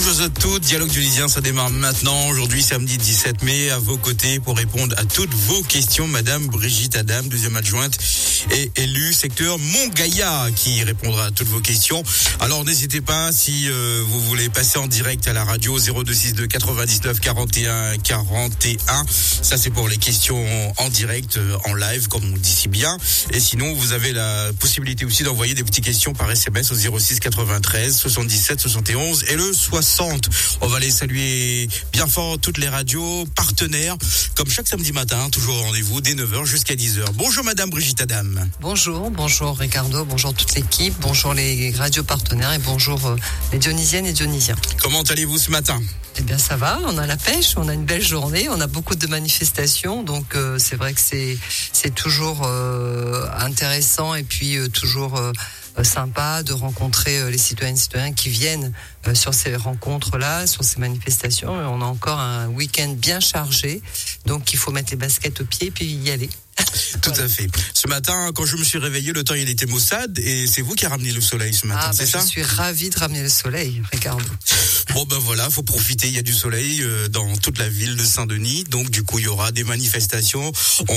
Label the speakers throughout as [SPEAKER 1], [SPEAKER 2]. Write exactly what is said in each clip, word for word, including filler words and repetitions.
[SPEAKER 1] Bonjour à tous, Dialogue Tunisien, ça démarre maintenant. Aujourd'hui, samedi dix-sept mai, à vos côtés pour répondre à toutes vos questions. Madame Brigitte Adam, deuxième adjointe et élue secteur Montgaillard, qui répondra à toutes vos questions. Alors n'hésitez pas, si euh, vous voulez passer en direct à la radio, zéro deux six deux quatre-vingt-dix-neuf quarante et un quarante et un. Ça, c'est pour les questions en direct, euh, en live, comme on dit si bien. Et sinon, vous avez la possibilité aussi d'envoyer des petites questions par S M S au zéro six quatre-vingt-treize soixante-dix-sept soixante et onze et le soixante. On va les saluer bien fort, toutes les radios partenaires, comme chaque samedi matin, toujours au rendez-vous dès neuf heures jusqu'à dix heures. Bonjour Madame Brigitte Adam.
[SPEAKER 2] Bonjour, bonjour Ricardo, bonjour toute l'équipe, bonjour les radios partenaires et bonjour euh, les Dionysiennes et Dionysiens.
[SPEAKER 1] Comment allez-vous ce matin ?
[SPEAKER 2] Eh bien ça va, on a la pêche, on a une belle journée, on a beaucoup de manifestations, donc euh, c'est vrai que c'est c'est toujours euh, intéressant et puis euh, toujours euh, sympa de rencontrer euh, les citoyennes et citoyens qui viennent euh, sur ces rencontres-là, sur ces manifestations. Et on a encore un week-end bien chargé, donc il faut mettre les baskets aux pieds et puis y aller.
[SPEAKER 1] Tout
[SPEAKER 2] voilà.
[SPEAKER 1] à fait. Ce matin, quand je me suis réveillé, le temps il était maussade et c'est vous qui a ramené le soleil ce matin,
[SPEAKER 2] ah,
[SPEAKER 1] c'est
[SPEAKER 2] bah,
[SPEAKER 1] ça ?
[SPEAKER 2] Je suis ravie de ramener le soleil, Ricardo.
[SPEAKER 1] Bon ben voilà, faut profiter, il y a du soleil euh, dans toute la ville de Saint-Denis, donc du coup il y aura des manifestations,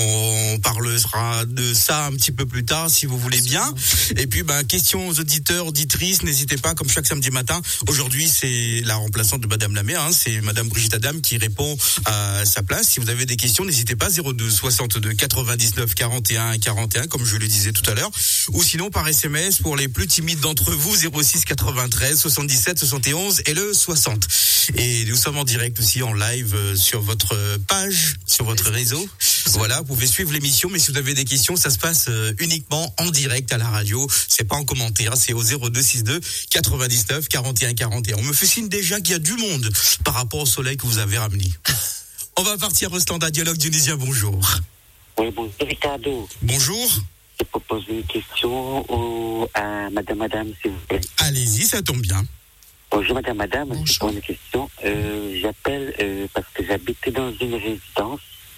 [SPEAKER 1] on parlera de ça un petit peu plus tard si vous voulez bien. Et puis ben question aux auditeurs, auditrices, n'hésitez pas, comme chaque samedi matin, aujourd'hui c'est la remplaçante de Madame la maire, hein, c'est Madame Brigitte Adam qui répond à sa place. Si vous avez des questions, n'hésitez pas, zéro deux soixante-deux quatre-vingt-dix-neuf quarante et un quarante et un comme je le disais tout à l'heure, ou sinon par S M S pour les plus timides d'entre vous, zéro six quatre-vingt-treize soixante-dix-sept soixante et onze et le soixante. Et nous sommes en direct aussi en live sur votre page, sur votre réseau. Voilà, vous pouvez suivre l'émission, mais si vous avez des questions, ça se passe uniquement en direct à la radio. C'est pas en commentaire, c'est au zéro deux six deux quatre-vingt-dix-neuf quarante et un quarante et un. On me fait signe déjà qu'il y a du monde par rapport au soleil que vous avez ramené. On va partir au standard Dialogue Tunisien, bonjour.
[SPEAKER 3] Oui, bonjour Ricardo.
[SPEAKER 1] Bonjour.
[SPEAKER 3] Je peux poser une question au, à Madame Madame, s'il vous plaît.
[SPEAKER 1] Allez-y, ça tombe bien.
[SPEAKER 3] Bonjour Madame Madame,
[SPEAKER 2] Bonjour.
[SPEAKER 3] je pose une question. Euh, j'appelle euh, parce que j'habitais dans une résidence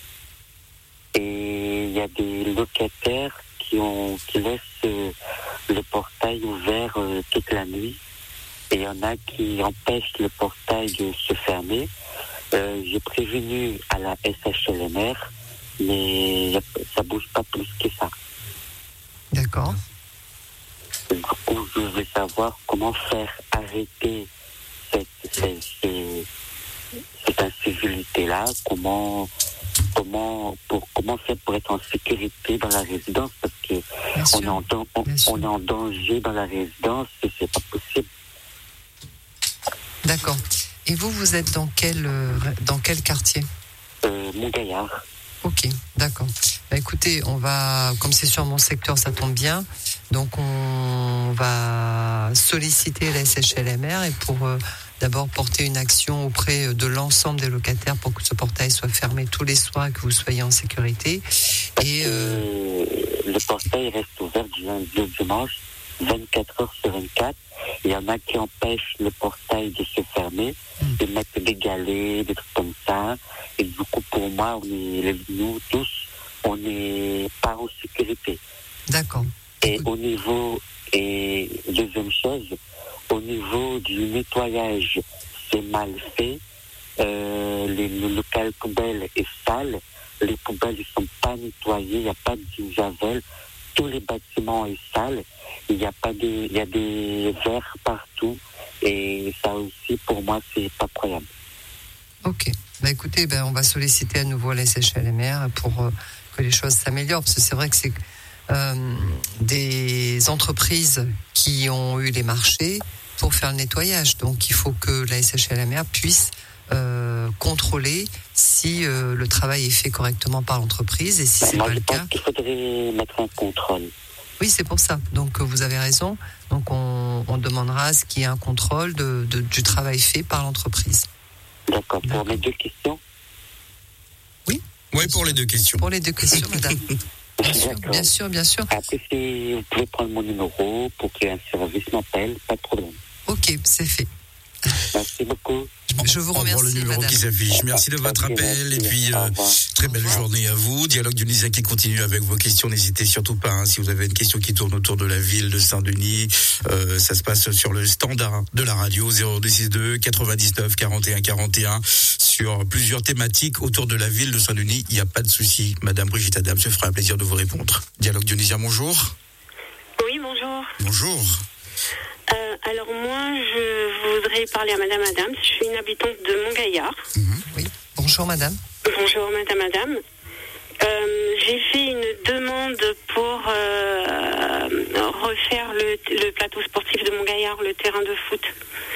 [SPEAKER 3] et il y a des locataires qui ont qui laissent euh, le portail ouvert euh, toute la nuit et il y en a qui empêchent le portail de se fermer. Euh, j'ai prévenu à la S H L M R, mais ça bouge pas plus que ça.
[SPEAKER 2] D'accord.
[SPEAKER 3] Du coup, je voulais savoir comment faire arrêter cette, cette, cette, cette incivilité-là, comment, comment, pour, comment faire pour être en sécurité dans la résidence, parce que on est, en, on, on est en danger dans la résidence et c'est pas possible.
[SPEAKER 2] D'accord. Et vous, vous êtes dans quel, euh, dans quel quartier ?
[SPEAKER 3] Euh, Montgaillard.
[SPEAKER 2] Ok, d'accord. Bah, écoutez, on va, comme c'est sur mon secteur, ça tombe bien. Donc, on va solliciter la S H L M R et pour euh, d'abord porter une action auprès de l'ensemble des locataires pour que ce portail soit fermé tous les soirs et que vous soyez en sécurité. Et
[SPEAKER 3] euh... le portail reste ouvert du lundi au dimanche, vingt-quatre heures sur vingt-quatre. Il y en a qui empêchent le portail de se fermer, mmh. de mettre des galets, des trucs comme ça. Et du coup, pour moi, on est, nous tous, on n'est pas en sécurité.
[SPEAKER 2] D'accord.
[SPEAKER 3] Et au niveau, et deuxième chose, au niveau du nettoyage, c'est mal fait. Euh, les, le local poubelle est sale. Les poubelles ne sont pas nettoyées, il n'y a pas de javel. Tous les bâtiments sont sales. Il y a pas de, il y a des verres partout. Et ça aussi, pour moi, c'est pas croyable.
[SPEAKER 2] Ok. Bah écoutez, ben on va solliciter à nouveau la S H L M R pour euh, que les choses s'améliorent, parce que c'est vrai que c'est euh, des entreprises qui ont eu les marchés pour faire le nettoyage. Donc il faut que la S H L M R puisse euh, contrôler si euh, le travail est fait correctement par l'entreprise et si
[SPEAKER 3] ben
[SPEAKER 2] c'est
[SPEAKER 3] moi,
[SPEAKER 2] pas
[SPEAKER 3] je
[SPEAKER 2] le
[SPEAKER 3] pense
[SPEAKER 2] cas.
[SPEAKER 3] qu'il faudrait mettre un contrôle.
[SPEAKER 2] Oui, c'est pour ça. Donc vous avez raison. Donc on, on demandera à ce qu'il y ait un contrôle de, de, du travail fait par l'entreprise.
[SPEAKER 3] D'accord. Pour
[SPEAKER 2] D'accord.
[SPEAKER 3] mes deux questions.
[SPEAKER 2] Oui.
[SPEAKER 1] Oui, pour les deux questions.
[SPEAKER 2] Pour les deux questions, madame. Bien sûr,
[SPEAKER 3] D'accord.
[SPEAKER 2] bien sûr, bien sûr.
[SPEAKER 3] Après, si vous pouvez prendre mon numéro pour qu'un service m'appelle, pas de problème.
[SPEAKER 2] Ok, c'est fait.
[SPEAKER 3] Merci beaucoup.
[SPEAKER 2] Je vous remercie,
[SPEAKER 1] on voit le numéro
[SPEAKER 2] madame.
[SPEAKER 1] qui s'affiche. Merci de votre appel et puis euh, très belle journée à vous. Dialogue Dionysien qui continue avec vos questions. N'hésitez surtout pas, hein, si vous avez une question qui tourne autour de la ville de Saint-Denis, euh, ça se passe sur le standard de la radio zéro deux six deux quatre-vingt-dix-neuf quarante et un quarante et un sur plusieurs thématiques autour de la ville de Saint-Denis. Il n'y a pas de souci. Madame Brigitte Adam se fera un plaisir de vous répondre. Dialogue Dionysien, bonjour.
[SPEAKER 4] Oui, bonjour.
[SPEAKER 1] Bonjour.
[SPEAKER 4] Euh, alors moi, je voudrais parler à Madame Adams. Je suis une habitante de Montgaillard.
[SPEAKER 1] Mmh.
[SPEAKER 2] Oui. Bonjour, madame.
[SPEAKER 4] Bonjour, Madame Adams. Euh, j'ai fait une demande pour euh, refaire le, le plateau sportif de Montgaillard, le terrain de foot.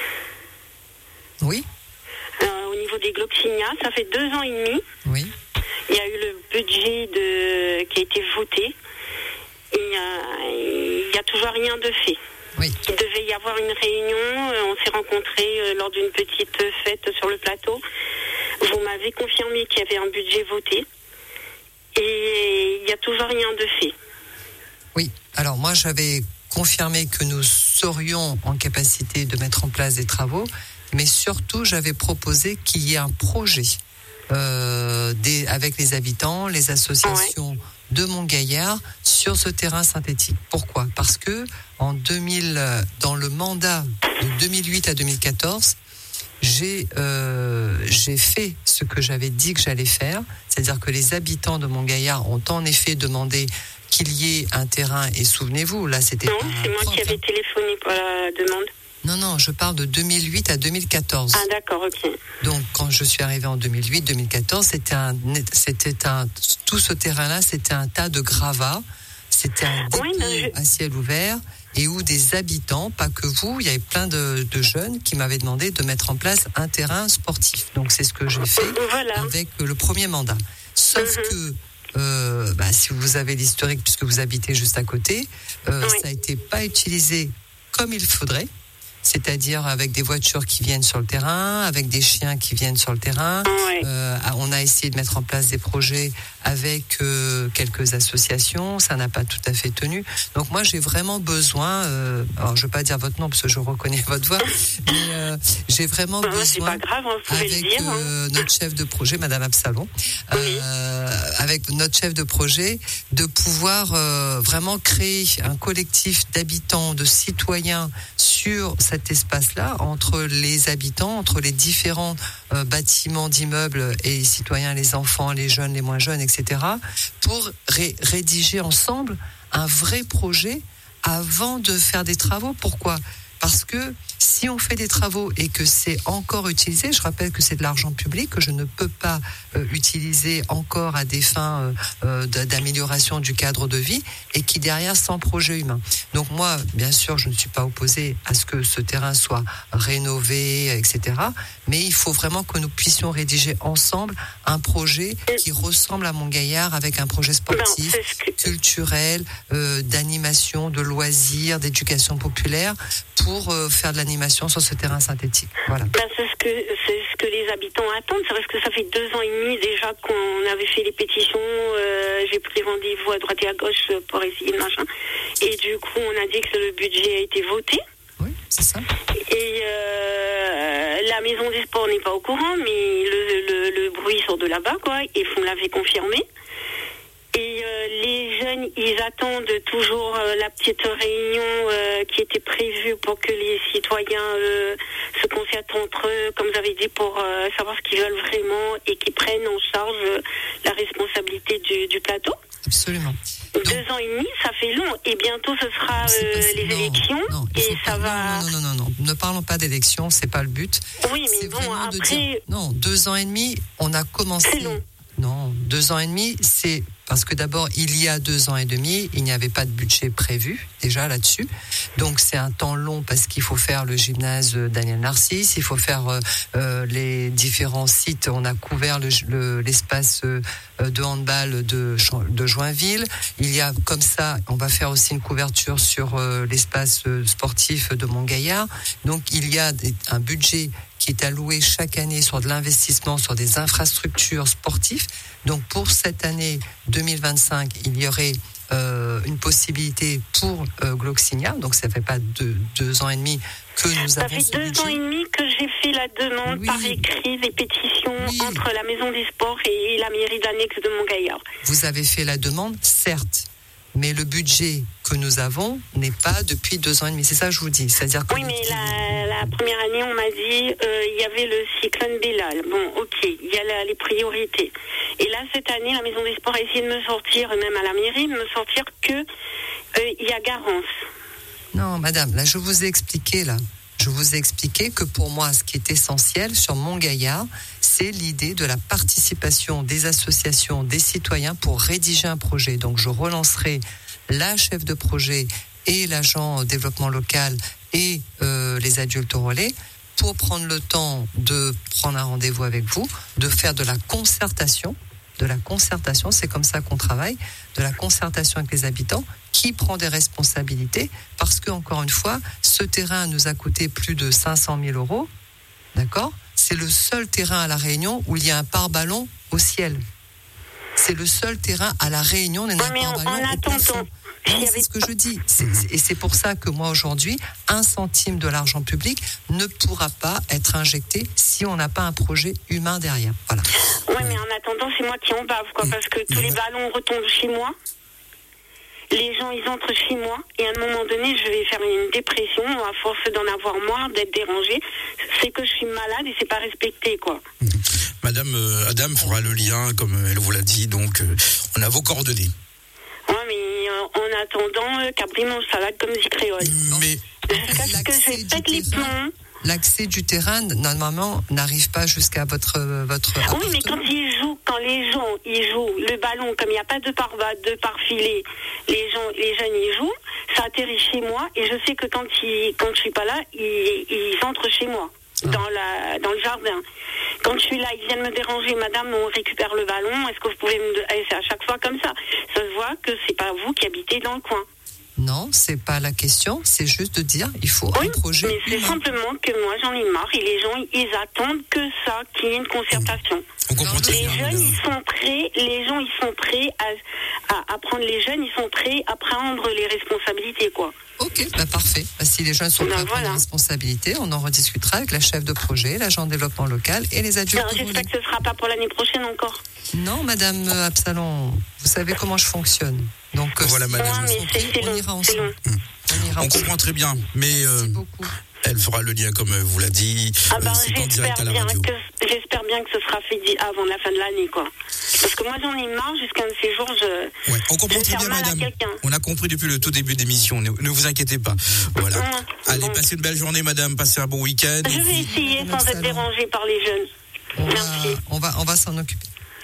[SPEAKER 2] Oui.
[SPEAKER 4] Euh, au niveau des Gloxinia, ça fait deux ans et demi.
[SPEAKER 2] Oui.
[SPEAKER 4] Il y a eu le budget de, qui a été voté. Il n'y a, il y a toujours rien de fait.
[SPEAKER 2] Oui.
[SPEAKER 4] Il devait y avoir une réunion, on s'est rencontrés lors d'une petite fête sur le plateau. Vous m'avez confirmé qu'il y avait un budget voté et il n'y a toujours rien de fait.
[SPEAKER 2] Oui, alors moi j'avais confirmé que nous serions en capacité de mettre en place des travaux, mais surtout j'avais proposé qu'il y ait un projet euh, des, avec les habitants, les associations ouais. de Montgaillard sur ce terrain synthétique. Pourquoi ? Parce que en deux mille, dans le mandat de deux mille huit à deux mille quatorze, j'ai euh, j'ai fait ce que j'avais dit que j'allais faire, c'est-à-dire que les habitants de Montgaillard ont en effet demandé qu'il y ait un terrain, et souvenez-vous, là c'était
[SPEAKER 4] non, c'est moi qui avais téléphoné pour la demande.
[SPEAKER 2] Non, non, je parle de deux mille huit à deux mille quatorze.
[SPEAKER 4] Ah d'accord, ok.
[SPEAKER 2] Donc quand je suis arrivée en deux mille huit deux mille quatorze, c'était un, c'était un, tout ce terrain-là, c'était un tas de gravats, c'était un dépôt oui, je... à ciel ouvert, et où des habitants, pas que vous, il y avait plein de, de jeunes qui m'avaient demandé de mettre en place un terrain sportif. Donc c'est ce que j'ai fait voilà. avec le premier mandat. Sauf mm-hmm. que euh, bah, si vous avez l'historique, puisque vous habitez juste à côté, euh, oui. ça a été pas utilisé comme il faudrait. C'est-à-dire avec des voitures qui viennent sur le terrain, avec des chiens qui viennent sur le terrain. Ouais. Euh, on a essayé de mettre en place des projets avec euh, quelques associations, ça n'a pas tout à fait tenu. Donc moi j'ai vraiment besoin, euh, alors je ne vais pas dire votre nom parce que je reconnais votre voix, mais euh, j'ai vraiment
[SPEAKER 4] bah,
[SPEAKER 2] besoin,
[SPEAKER 4] c'est pas grave, hein, vous
[SPEAKER 2] avec
[SPEAKER 4] le dire, hein.
[SPEAKER 2] euh, notre chef de projet, Madame Absalon, oui. euh, avec notre chef de projet, de pouvoir euh, vraiment créer un collectif d'habitants, de citoyens sur cet espace-là, entre les habitants, entre les différents euh, bâtiments d'immeubles et les citoyens, les enfants, les jeunes, les moins jeunes, et cetera, pour ré- rédiger ensemble un vrai projet avant de faire des travaux. Pourquoi ? Parce que si on fait des travaux et que c'est encore utilisé, je rappelle que c'est de l'argent public, que je ne peux pas euh, utiliser encore à des fins euh, d'amélioration du cadre de vie, et qui derrière sans projet humain. Donc moi, bien sûr, je ne suis pas opposée à ce que ce terrain soit rénové, et cetera. Mais il faut vraiment que nous puissions rédiger ensemble un projet qui ressemble à Montgaillard, avec un projet sportif, non, culturel, euh, d'animation, de loisirs, d'éducation populaire, pour euh, faire de l'animation sur ce terrain synthétique. Voilà.
[SPEAKER 4] Ben, c'est ce que c'est ce que les habitants attendent. C'est parce que ça fait deux ans et demi déjà qu'on avait fait les pétitions. Euh, j'ai pris rendez-vous à droite et à gauche pour essayer de machin. Et du coup, on a dit que le budget a été voté.
[SPEAKER 2] Oui, c'est ça.
[SPEAKER 4] Et euh, la maison des sports n'est pas au courant, mais le, le, le bruit sort de là-bas, quoi. Et on l'avait confirmé. Et euh, les jeunes, ils attendent toujours euh, la petite réunion euh, qui était prévue pour que les citoyens euh, se concertent entre eux, comme vous avez dit, pour euh, savoir ce qu'ils veulent vraiment et qu'ils prennent en charge euh, la responsabilité du, du plateau.
[SPEAKER 2] Absolument.
[SPEAKER 4] Deux non. ans et demi, ça fait long. Et bientôt, ce sera euh, les non, élections.
[SPEAKER 2] Non,
[SPEAKER 4] et ça
[SPEAKER 2] pas,
[SPEAKER 4] va...
[SPEAKER 2] Non, non, non, non, ne parlons pas d'élections, c'est pas le but.
[SPEAKER 4] Oui, mais
[SPEAKER 2] c'est
[SPEAKER 4] bon, après...
[SPEAKER 2] Dire, non, deux ans et demi, on a commencé...
[SPEAKER 4] C'est long.
[SPEAKER 2] Non, deux ans et demi, c'est parce que d'abord, il y a deux ans et demi, il n'y avait pas de budget prévu, déjà là-dessus. Donc, c'est un temps long parce qu'il faut faire le gymnase Daniel Narcisse, il faut faire euh, les différents sites. On a couvert le, le, l'espace euh, de handball de, de Joinville. Il y a, comme ça, on va faire aussi une couverture sur euh, l'espace sportif de Montgaillard. Donc, il y a des, un budget qui qui est alloué chaque année sur de l'investissement sur des infrastructures sportives. Donc pour cette année deux mille vingt-cinq, il y aurait euh, une possibilité pour euh, Gloxinia. Donc ça fait pas deux, deux ans et demi que nous
[SPEAKER 4] ça
[SPEAKER 2] avons.
[SPEAKER 4] Ça fait deux budget. ans et demi que j'ai fait la demande oui. par écrit, des pétitions oui. entre la Maison des Sports et la mairie d'annexe de Montgaillard.
[SPEAKER 2] Vous avez fait la demande, certes. Mais le budget que nous avons n'est pas depuis deux ans et demi. C'est ça que je vous dis. C'est-à-dire que
[SPEAKER 4] oui, mais la, la première année, on m'a dit euh, il y avait le cyclone Bellal. Bon, ok, il y a la, les priorités. Et là, cette année, la Maison des Sports a essayé de me sortir, même à la mairie, de me sortir que euh, il y a Garance.
[SPEAKER 2] Non, madame, là, je vous ai expliqué, là. Je vous ai expliqué que pour moi, ce qui est essentiel sur Montgaillard, c'est l'idée de la participation des associations, des citoyens pour rédiger un projet. Donc, je relancerai la chef de projet et l'agent développement local et euh, les adultes au relais pour prendre le temps de prendre un rendez-vous avec vous, de faire de la concertation. De la concertation, c'est comme ça qu'on travaille, de la concertation avec les habitants, qui prend des responsabilités, parce que, encore une fois, ce terrain nous a coûté plus de cinq cent mille euros, d'accord ? C'est le seul terrain à La Réunion où il y a un pare-ballon au ciel. C'est le seul terrain à La Réunion où il y a un pare-ballon au plafond. Oui, c'est ce que je dis. C'est, et c'est pour ça que moi, aujourd'hui, un centime de l'argent public ne pourra pas être injecté si on n'a pas un projet humain derrière. Voilà.
[SPEAKER 4] Oui, mais en attendant, c'est moi qui en bave, quoi, parce que tous les ballons retombent chez moi. Les gens, ils entrent chez moi, et à un moment donné, je vais faire une dépression, à force d'en avoir moins, d'être dérangée. C'est que je suis malade et c'est pas respecté, quoi.
[SPEAKER 1] Madame euh, Adam fera le lien, comme elle vous l'a dit, donc euh, on a vos coordonnées.
[SPEAKER 4] Oui, mais euh, en attendant, euh, Cabri mange salade comme dit créole.
[SPEAKER 1] Mais
[SPEAKER 4] jusqu'à ce que je pète les plombs.
[SPEAKER 2] L'accès du terrain, normalement, n'arrive pas jusqu'à votre votre.
[SPEAKER 4] Oui, mais quand ils jouent, quand les gens ils jouent le ballon, comme il n'y a pas de par de par filet, les gens, les jeunes ils jouent, ça atterrit chez moi et je sais que quand ils, quand je suis pas là, ils, ils entrent chez moi. Ah. Dans la dans le jardin. Quand je suis là, ils viennent me déranger, madame, on récupère le ballon, est-ce que vous pouvez me... C'est à chaque fois comme ça. Ça se voit que c'est pas vous qui habitez dans le coin.
[SPEAKER 2] Non, c'est pas la question, c'est juste de dire, il faut
[SPEAKER 4] oui,
[SPEAKER 2] un projet
[SPEAKER 4] mais c'est
[SPEAKER 2] humain.
[SPEAKER 4] simplement que moi j'en ai marre et les gens, ils attendent que ça, qu'il y ait une concertation.
[SPEAKER 1] On comprend très
[SPEAKER 4] les
[SPEAKER 1] bien,
[SPEAKER 4] jeunes, ils sont prêts, les gens, ils sont prêts à, à, à prendre les jeunes, ils sont prêts à prendre les responsabilités, quoi.
[SPEAKER 2] Ok, bah parfait. Bah, si les jeunes sont prêts ben, à prendre voilà. les responsabilités, on en rediscutera avec la chef de projet, l'agent de développement local et les adultes.
[SPEAKER 4] Alors, j'espère que ce ne sera pas pour l'année prochaine encore.
[SPEAKER 2] Non, madame Absalon, vous savez comment je fonctionne. Donc,
[SPEAKER 1] voilà, madame.
[SPEAKER 4] Non, mais c'est, c'est
[SPEAKER 2] on
[SPEAKER 4] long,
[SPEAKER 2] ira
[SPEAKER 4] c'est
[SPEAKER 2] ensemble.
[SPEAKER 1] Mmh.
[SPEAKER 2] On, ira
[SPEAKER 1] on
[SPEAKER 2] ensemble.
[SPEAKER 1] comprend très bien, mais euh,
[SPEAKER 2] merci beaucoup.
[SPEAKER 1] Elle fera le lien comme vous l'a dit.
[SPEAKER 4] Ah ben,
[SPEAKER 1] euh, c'est en direct à la radio.
[SPEAKER 4] Que, j'espère bien que ce sera fait avant la fin de l'année, quoi. Parce que moi, j'en ai marre, jusqu'à un de ces jours, je.
[SPEAKER 1] Ouais, on comprend très bien, madame. On a compris depuis le tout début d'émission. Ne, ne vous inquiétez pas. Voilà. Mmh, Allez, bon. Passez une belle journée, madame. Passez un bon week-end.
[SPEAKER 4] Je vais essayer sans être dérangée par les jeunes.
[SPEAKER 2] On
[SPEAKER 4] Merci.
[SPEAKER 2] Va, on va, on va s'en occuper.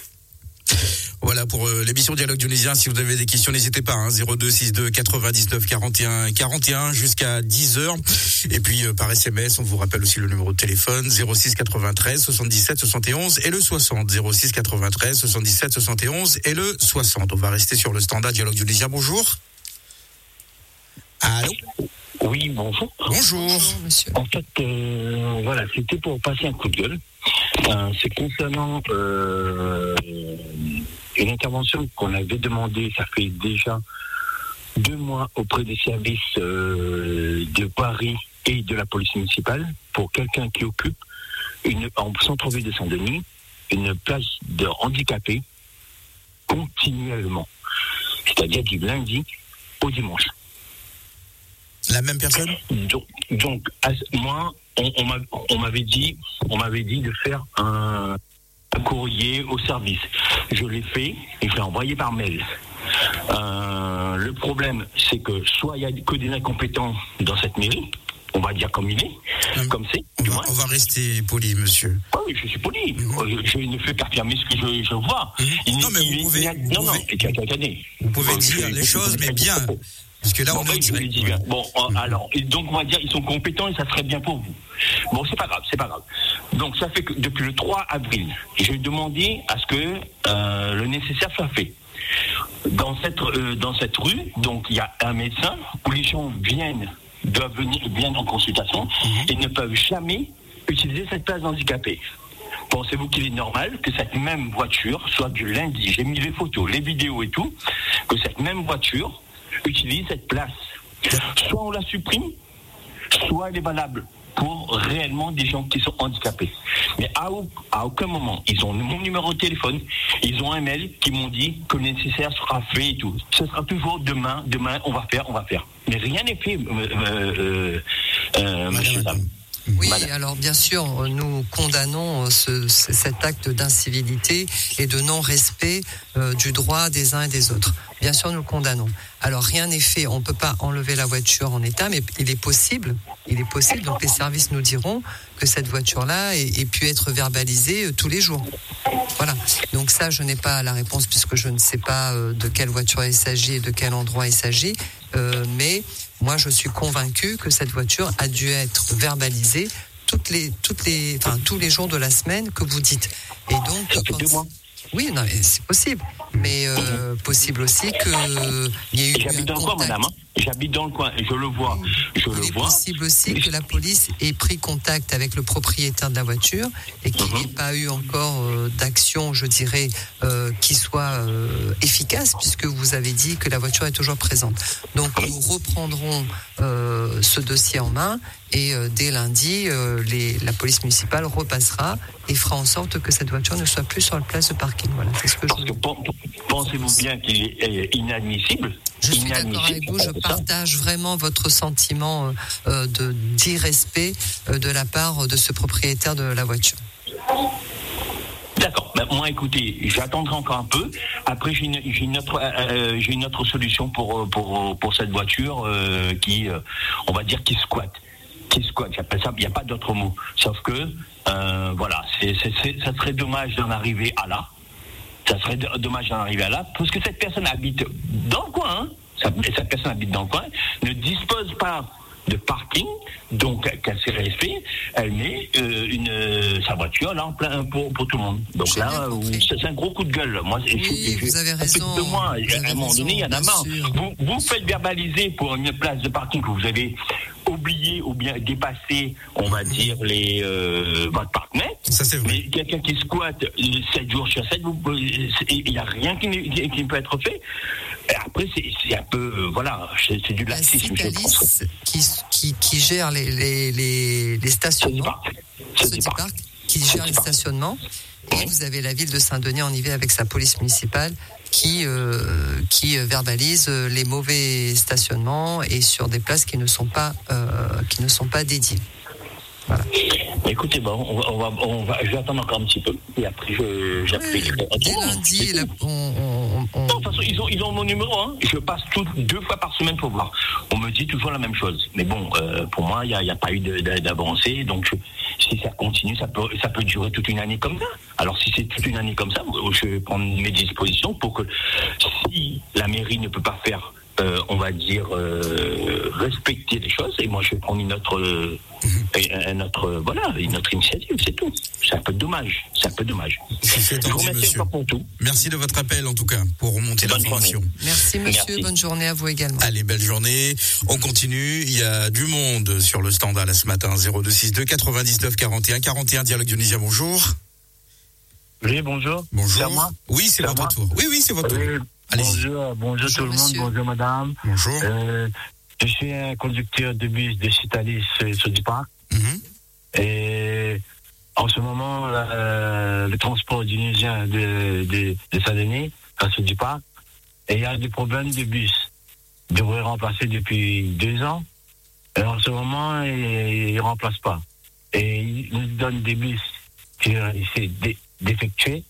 [SPEAKER 1] Voilà pour euh, l'émission Dialogue Tunisien. Si vous avez des questions, n'hésitez pas. Hein, zéro deux soixante-deux quatre-vingt-dix-neuf quarante et un quarante et un jusqu'à dix heures. Et puis euh, par S M S, on vous rappelle aussi le numéro de téléphone zéro six quatre-vingt-treize soixante-dix-sept soixante et onze et le soixante. zéro six quatre-vingt-treize soixante-dix-sept soixante et onze et le soixante. On va rester sur le standard Dialogue Tunisien. Bonjour. Allô.
[SPEAKER 5] Oui, bonjour.
[SPEAKER 1] Bonjour.
[SPEAKER 2] Bonjour, monsieur.
[SPEAKER 5] En fait, euh, voilà, c'était pour passer un coup de gueule. Euh, c'est concernant euh, une intervention qu'on avait demandée, ça fait déjà deux mois auprès des services euh, de Paris et de la police municipale pour quelqu'un qui occupe une, en centre-ville de Saint-Denis une place de handicapés continuellement, c'est-à-dire du lundi au dimanche.
[SPEAKER 1] La même personne ?
[SPEAKER 5] Donc, donc à, moi, on, on, m'a, on m'avait dit, on m'avait dit de faire un, un courrier au service. Je l'ai fait et je l'ai envoyé par mail. Euh, le problème, c'est que soit il y a que des incompétents dans cette mairie, on va dire comme il est, non, comme c'est.
[SPEAKER 1] On va, on va rester poli, monsieur.
[SPEAKER 5] Ah oui, je suis poli. Mm-hmm. Je ne fais qu'affirmer ce que je, je vois.
[SPEAKER 1] Mm-hmm. Il, non, mais vous il, pouvez, il, non,
[SPEAKER 5] pouvez, non, attendez.
[SPEAKER 1] Vous pouvez dire les choses, mais bien. Parce que là, on
[SPEAKER 5] bon,
[SPEAKER 1] est
[SPEAKER 5] je dis bien. Bon, mmh. alors, donc on va dire, ils sont compétents et ça serait bien pour vous. Bon, c'est pas grave, c'est pas grave. Donc, ça fait que depuis le trois avril, j'ai demandé à ce que euh, le nécessaire soit fait. Dans cette euh, dans cette rue, donc il y a un médecin où les gens viennent doivent venir viennent en consultation mmh. et ne peuvent jamais utiliser cette place d'handicapé. Pensez-vous qu'il est normal que cette même voiture, soit du lundi, j'ai mis les photos, les vidéos et tout, que cette même voiture utilise cette place. Soit on la supprime, soit elle est valable pour réellement des gens qui sont handicapés. Mais à, à aucun moment, ils ont mon numéro de téléphone, ils ont un mail qui m'ont dit que le nécessaire sera fait et tout. Ce sera toujours demain, demain, on va faire, on va faire. Mais rien n'est fait, euh, euh, euh, monsieur Sam.
[SPEAKER 2] Oui,
[SPEAKER 5] Madame.
[SPEAKER 2] alors bien sûr, nous condamnons ce, cet acte d'incivilité et de non-respect euh, du droit des uns et des autres. Bien sûr, nous le condamnons. Alors rien n'est fait, on ne peut pas enlever la voiture en état, mais il est possible, il est possible, donc les services nous diront que cette voiture-là ait, ait pu être verbalisée euh, tous les jours. Voilà, donc ça, je n'ai pas la réponse puisque je ne sais pas euh, de quelle voiture il s'agit et de quel endroit il s'agit, euh, mais moi, je suis convaincue que cette voiture a dû être verbalisée toutes les, toutes les, enfin, tous les jours de la semaine que vous dites. Et donc,
[SPEAKER 5] Ça fait deux mois.
[SPEAKER 2] Oui, non, c'est possible. Mais euh, possible aussi qu'il y ait eu
[SPEAKER 5] J'habite
[SPEAKER 2] un
[SPEAKER 5] dans le coin,
[SPEAKER 2] contact.
[SPEAKER 5] madame. Hein. J'habite dans le coin, je le vois. Je
[SPEAKER 2] Il
[SPEAKER 5] le
[SPEAKER 2] est
[SPEAKER 5] vois.
[SPEAKER 2] possible aussi que la police ait pris contact avec le propriétaire de la voiture et qu'il n'y ait
[SPEAKER 5] Mhm.
[SPEAKER 2] pas eu encore euh, d'action, je dirais, euh, qui soit euh, efficace, puisque vous avez dit que la voiture est toujours présente. Donc nous reprendrons euh, ce dossier en main et euh, dès lundi, euh, les, la police municipale repassera et fera en sorte que cette voiture ne soit plus sur la place de parking. Voilà, c'est ce que
[SPEAKER 5] Parce
[SPEAKER 2] je
[SPEAKER 5] que pen- pensez-vous bien qu'il est euh, inadmissible.
[SPEAKER 2] Je suis d'accord
[SPEAKER 5] Inadmissible,
[SPEAKER 2] avec vous, je
[SPEAKER 5] c'est ça.
[SPEAKER 2] partage vraiment votre sentiment euh, de d'irrespect euh, de la part de ce propriétaire de la voiture.
[SPEAKER 5] D'accord. Ben, moi, écoutez, j'attendrai encore un peu. Après, j'ai une, j'ai une autre, euh, euh, j'ai une autre solution pour pour pour cette voiture euh, qui, euh, on va dire, qui squatte, qui squatte. J'appelle ça. Il n'y a pas d'autre mot. Sauf que, euh, voilà, c'est, c'est, c'est, ça serait dommage d'en arriver à là. Ça serait d- dommage d'en arriver à là, parce que cette personne habite dans le coin. Hein. Cette, cette personne habite dans le coin, ne dispose pas de parking, donc qu'elle s'est restée, elle met euh, une, euh, sa voiture là en plein pour, pour tout le monde. Donc
[SPEAKER 2] J'ai bien
[SPEAKER 5] là,
[SPEAKER 2] compris.
[SPEAKER 5] c'est, c'est un gros coup de gueule. Moi,
[SPEAKER 2] Oui,
[SPEAKER 5] je, je,
[SPEAKER 2] vous avez
[SPEAKER 5] ça fait
[SPEAKER 2] raison.
[SPEAKER 5] deux mois,
[SPEAKER 2] Vous avez
[SPEAKER 5] à un moment donné, il y en a
[SPEAKER 2] raison,
[SPEAKER 5] marre.
[SPEAKER 2] bien sûr.
[SPEAKER 5] Vous, vous faites verbaliser pour une place de parking que vous avez oublié ou bien dépassé, on va dire, les euh, votre partenaire.
[SPEAKER 1] Ça, c'est vrai.
[SPEAKER 5] Mais quelqu'un qui squatte sept jours sur sept, il n'y a rien qui, qui, qui peut être fait. Et après, c'est, c'est un peu, euh, voilà, c'est, c'est du
[SPEAKER 2] La
[SPEAKER 5] laxisme, je pense.
[SPEAKER 2] Citalis qui, qui, qui gère les, les, les, les
[SPEAKER 5] C'est du
[SPEAKER 2] stationnements,
[SPEAKER 5] parc.
[SPEAKER 2] ce
[SPEAKER 5] C'est du parc.
[SPEAKER 2] parc, qui
[SPEAKER 5] C'est
[SPEAKER 2] gère
[SPEAKER 5] du
[SPEAKER 2] les
[SPEAKER 5] parc.
[SPEAKER 2] stationnements. Et
[SPEAKER 5] Oui.
[SPEAKER 2] vous avez la ville de Saint-Denis en Yvelines avec sa police municipale qui, euh, qui verbalise les mauvais stationnements et sur des places qui ne sont pas, euh, qui ne sont pas dédiées. Voilà.
[SPEAKER 5] Écoutez, bon, on va, on va, on va, je vais attendre encore un petit peu. Et après, je, j'appliquerai.
[SPEAKER 2] Dès lundi, la- on, on, on-
[SPEAKER 5] Non, de toute façon, ils ont, ils ont mon numéro. Hein. Je passe tout, deux fois par semaine pour voir. On me dit toujours la même chose. Mais bon, euh, pour moi, il n'y a, il y a pas eu de, de, d'avancée. Donc, je- si ça continue, ça peut, ça peut durer toute une année comme ça. Alors, si c'est toute une année comme ça, je vais prendre mes dispositions pour que si la mairie ne peut pas faire, euh, on va dire, euh, respecter les choses, et moi, je vais prendre une autre, euh, un autre, euh, voilà, une autre initiative, c'est tout. C'est un peu dommage. C'est un peu dommage.
[SPEAKER 1] C'est
[SPEAKER 5] Je vous
[SPEAKER 1] entendu,
[SPEAKER 5] remercie
[SPEAKER 1] monsieur.
[SPEAKER 5] encore pour tout.
[SPEAKER 1] Merci de votre appel, en tout cas, pour remonter
[SPEAKER 5] Bonne
[SPEAKER 1] l'information.
[SPEAKER 5] journée.
[SPEAKER 2] Merci monsieur,
[SPEAKER 5] Merci.
[SPEAKER 2] bonne journée à vous également.
[SPEAKER 1] Allez, belle journée. On continue. Il y a du monde sur le standard là ce matin. zéro deux six deux quatre-vingt-dix-neuf quarante et un quarante et un. Dialogue Dionysien, bonjour.
[SPEAKER 6] Oui, bonjour.
[SPEAKER 1] Bonjour.
[SPEAKER 6] C'est à moi
[SPEAKER 1] Oui, c'est
[SPEAKER 6] C'est à
[SPEAKER 1] votre
[SPEAKER 6] moi
[SPEAKER 1] tour. Oui, oui, c'est votre tour.
[SPEAKER 6] Oui,
[SPEAKER 1] Allez-y.
[SPEAKER 6] bonjour, bonjour,
[SPEAKER 2] Bonjour,
[SPEAKER 6] tout le monde,
[SPEAKER 2] monsieur.
[SPEAKER 6] bonjour madame.
[SPEAKER 1] Bonjour.
[SPEAKER 6] Euh, je suis un conducteur de bus de Citalis euh, sur du parc.
[SPEAKER 1] Mhm.
[SPEAKER 6] Et en ce moment, euh, le transport dynusien de, de, de Saint-Denis, à sur du parc, et il y a des problèmes de bus. Ils devraient remplacer depuis deux ans. Et en ce moment, ils ne remplacent pas. Et ils nous donnent des bus qui sont dé- défectués,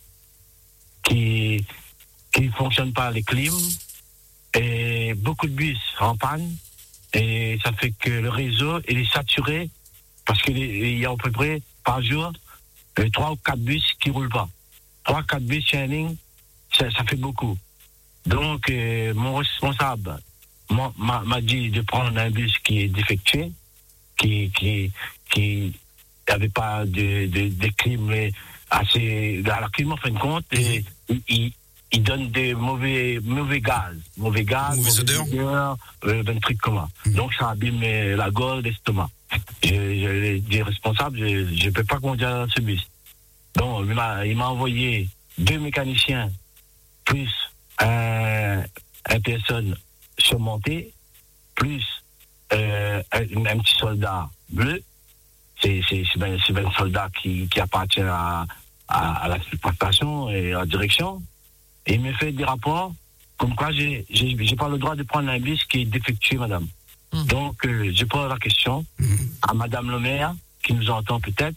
[SPEAKER 6] qui qui ne fonctionnent pas les clims, et beaucoup de bus en panne, et ça fait que le réseau il est saturé, parce qu'il y a à peu près par jour euh, trois ou quatre bus qui ne roulent pas. Trois, quatre bus sur une ligne, ça, ça fait beaucoup. Donc, euh, mon responsable m'a, m'a m'a dit de prendre un bus qui est défectué, qui qui qui n'avait pas de, de, de clim assez, la clim en fin de compte, et il, il, il donne des mauvais mauvais gaz, mauvais gaz,
[SPEAKER 1] Mauvaise odeur.
[SPEAKER 6] odeur, euh, ben, trucs comme ça.
[SPEAKER 1] Mhm.
[SPEAKER 6] Donc ça abîme euh, la gorge, l'estomac. je, je, des responsables, je ne peux pas conduire dans ce bus. Donc, il m'a, il m'a envoyé deux mécaniciens, plus un, un personne surmontée, plus euh, un, un petit soldat bleu. C'est, c'est, c'est, ben, c'est ben un soldat qui, qui appartient à, à, à la station et à la direction. Et il me fait des rapports comme quoi j'ai, j'ai, j'ai pas le droit de prendre un bus qui est défectueux, madame. Mmh. Donc, euh, je pose la question mmh. à madame le maire, qui nous entend peut-être,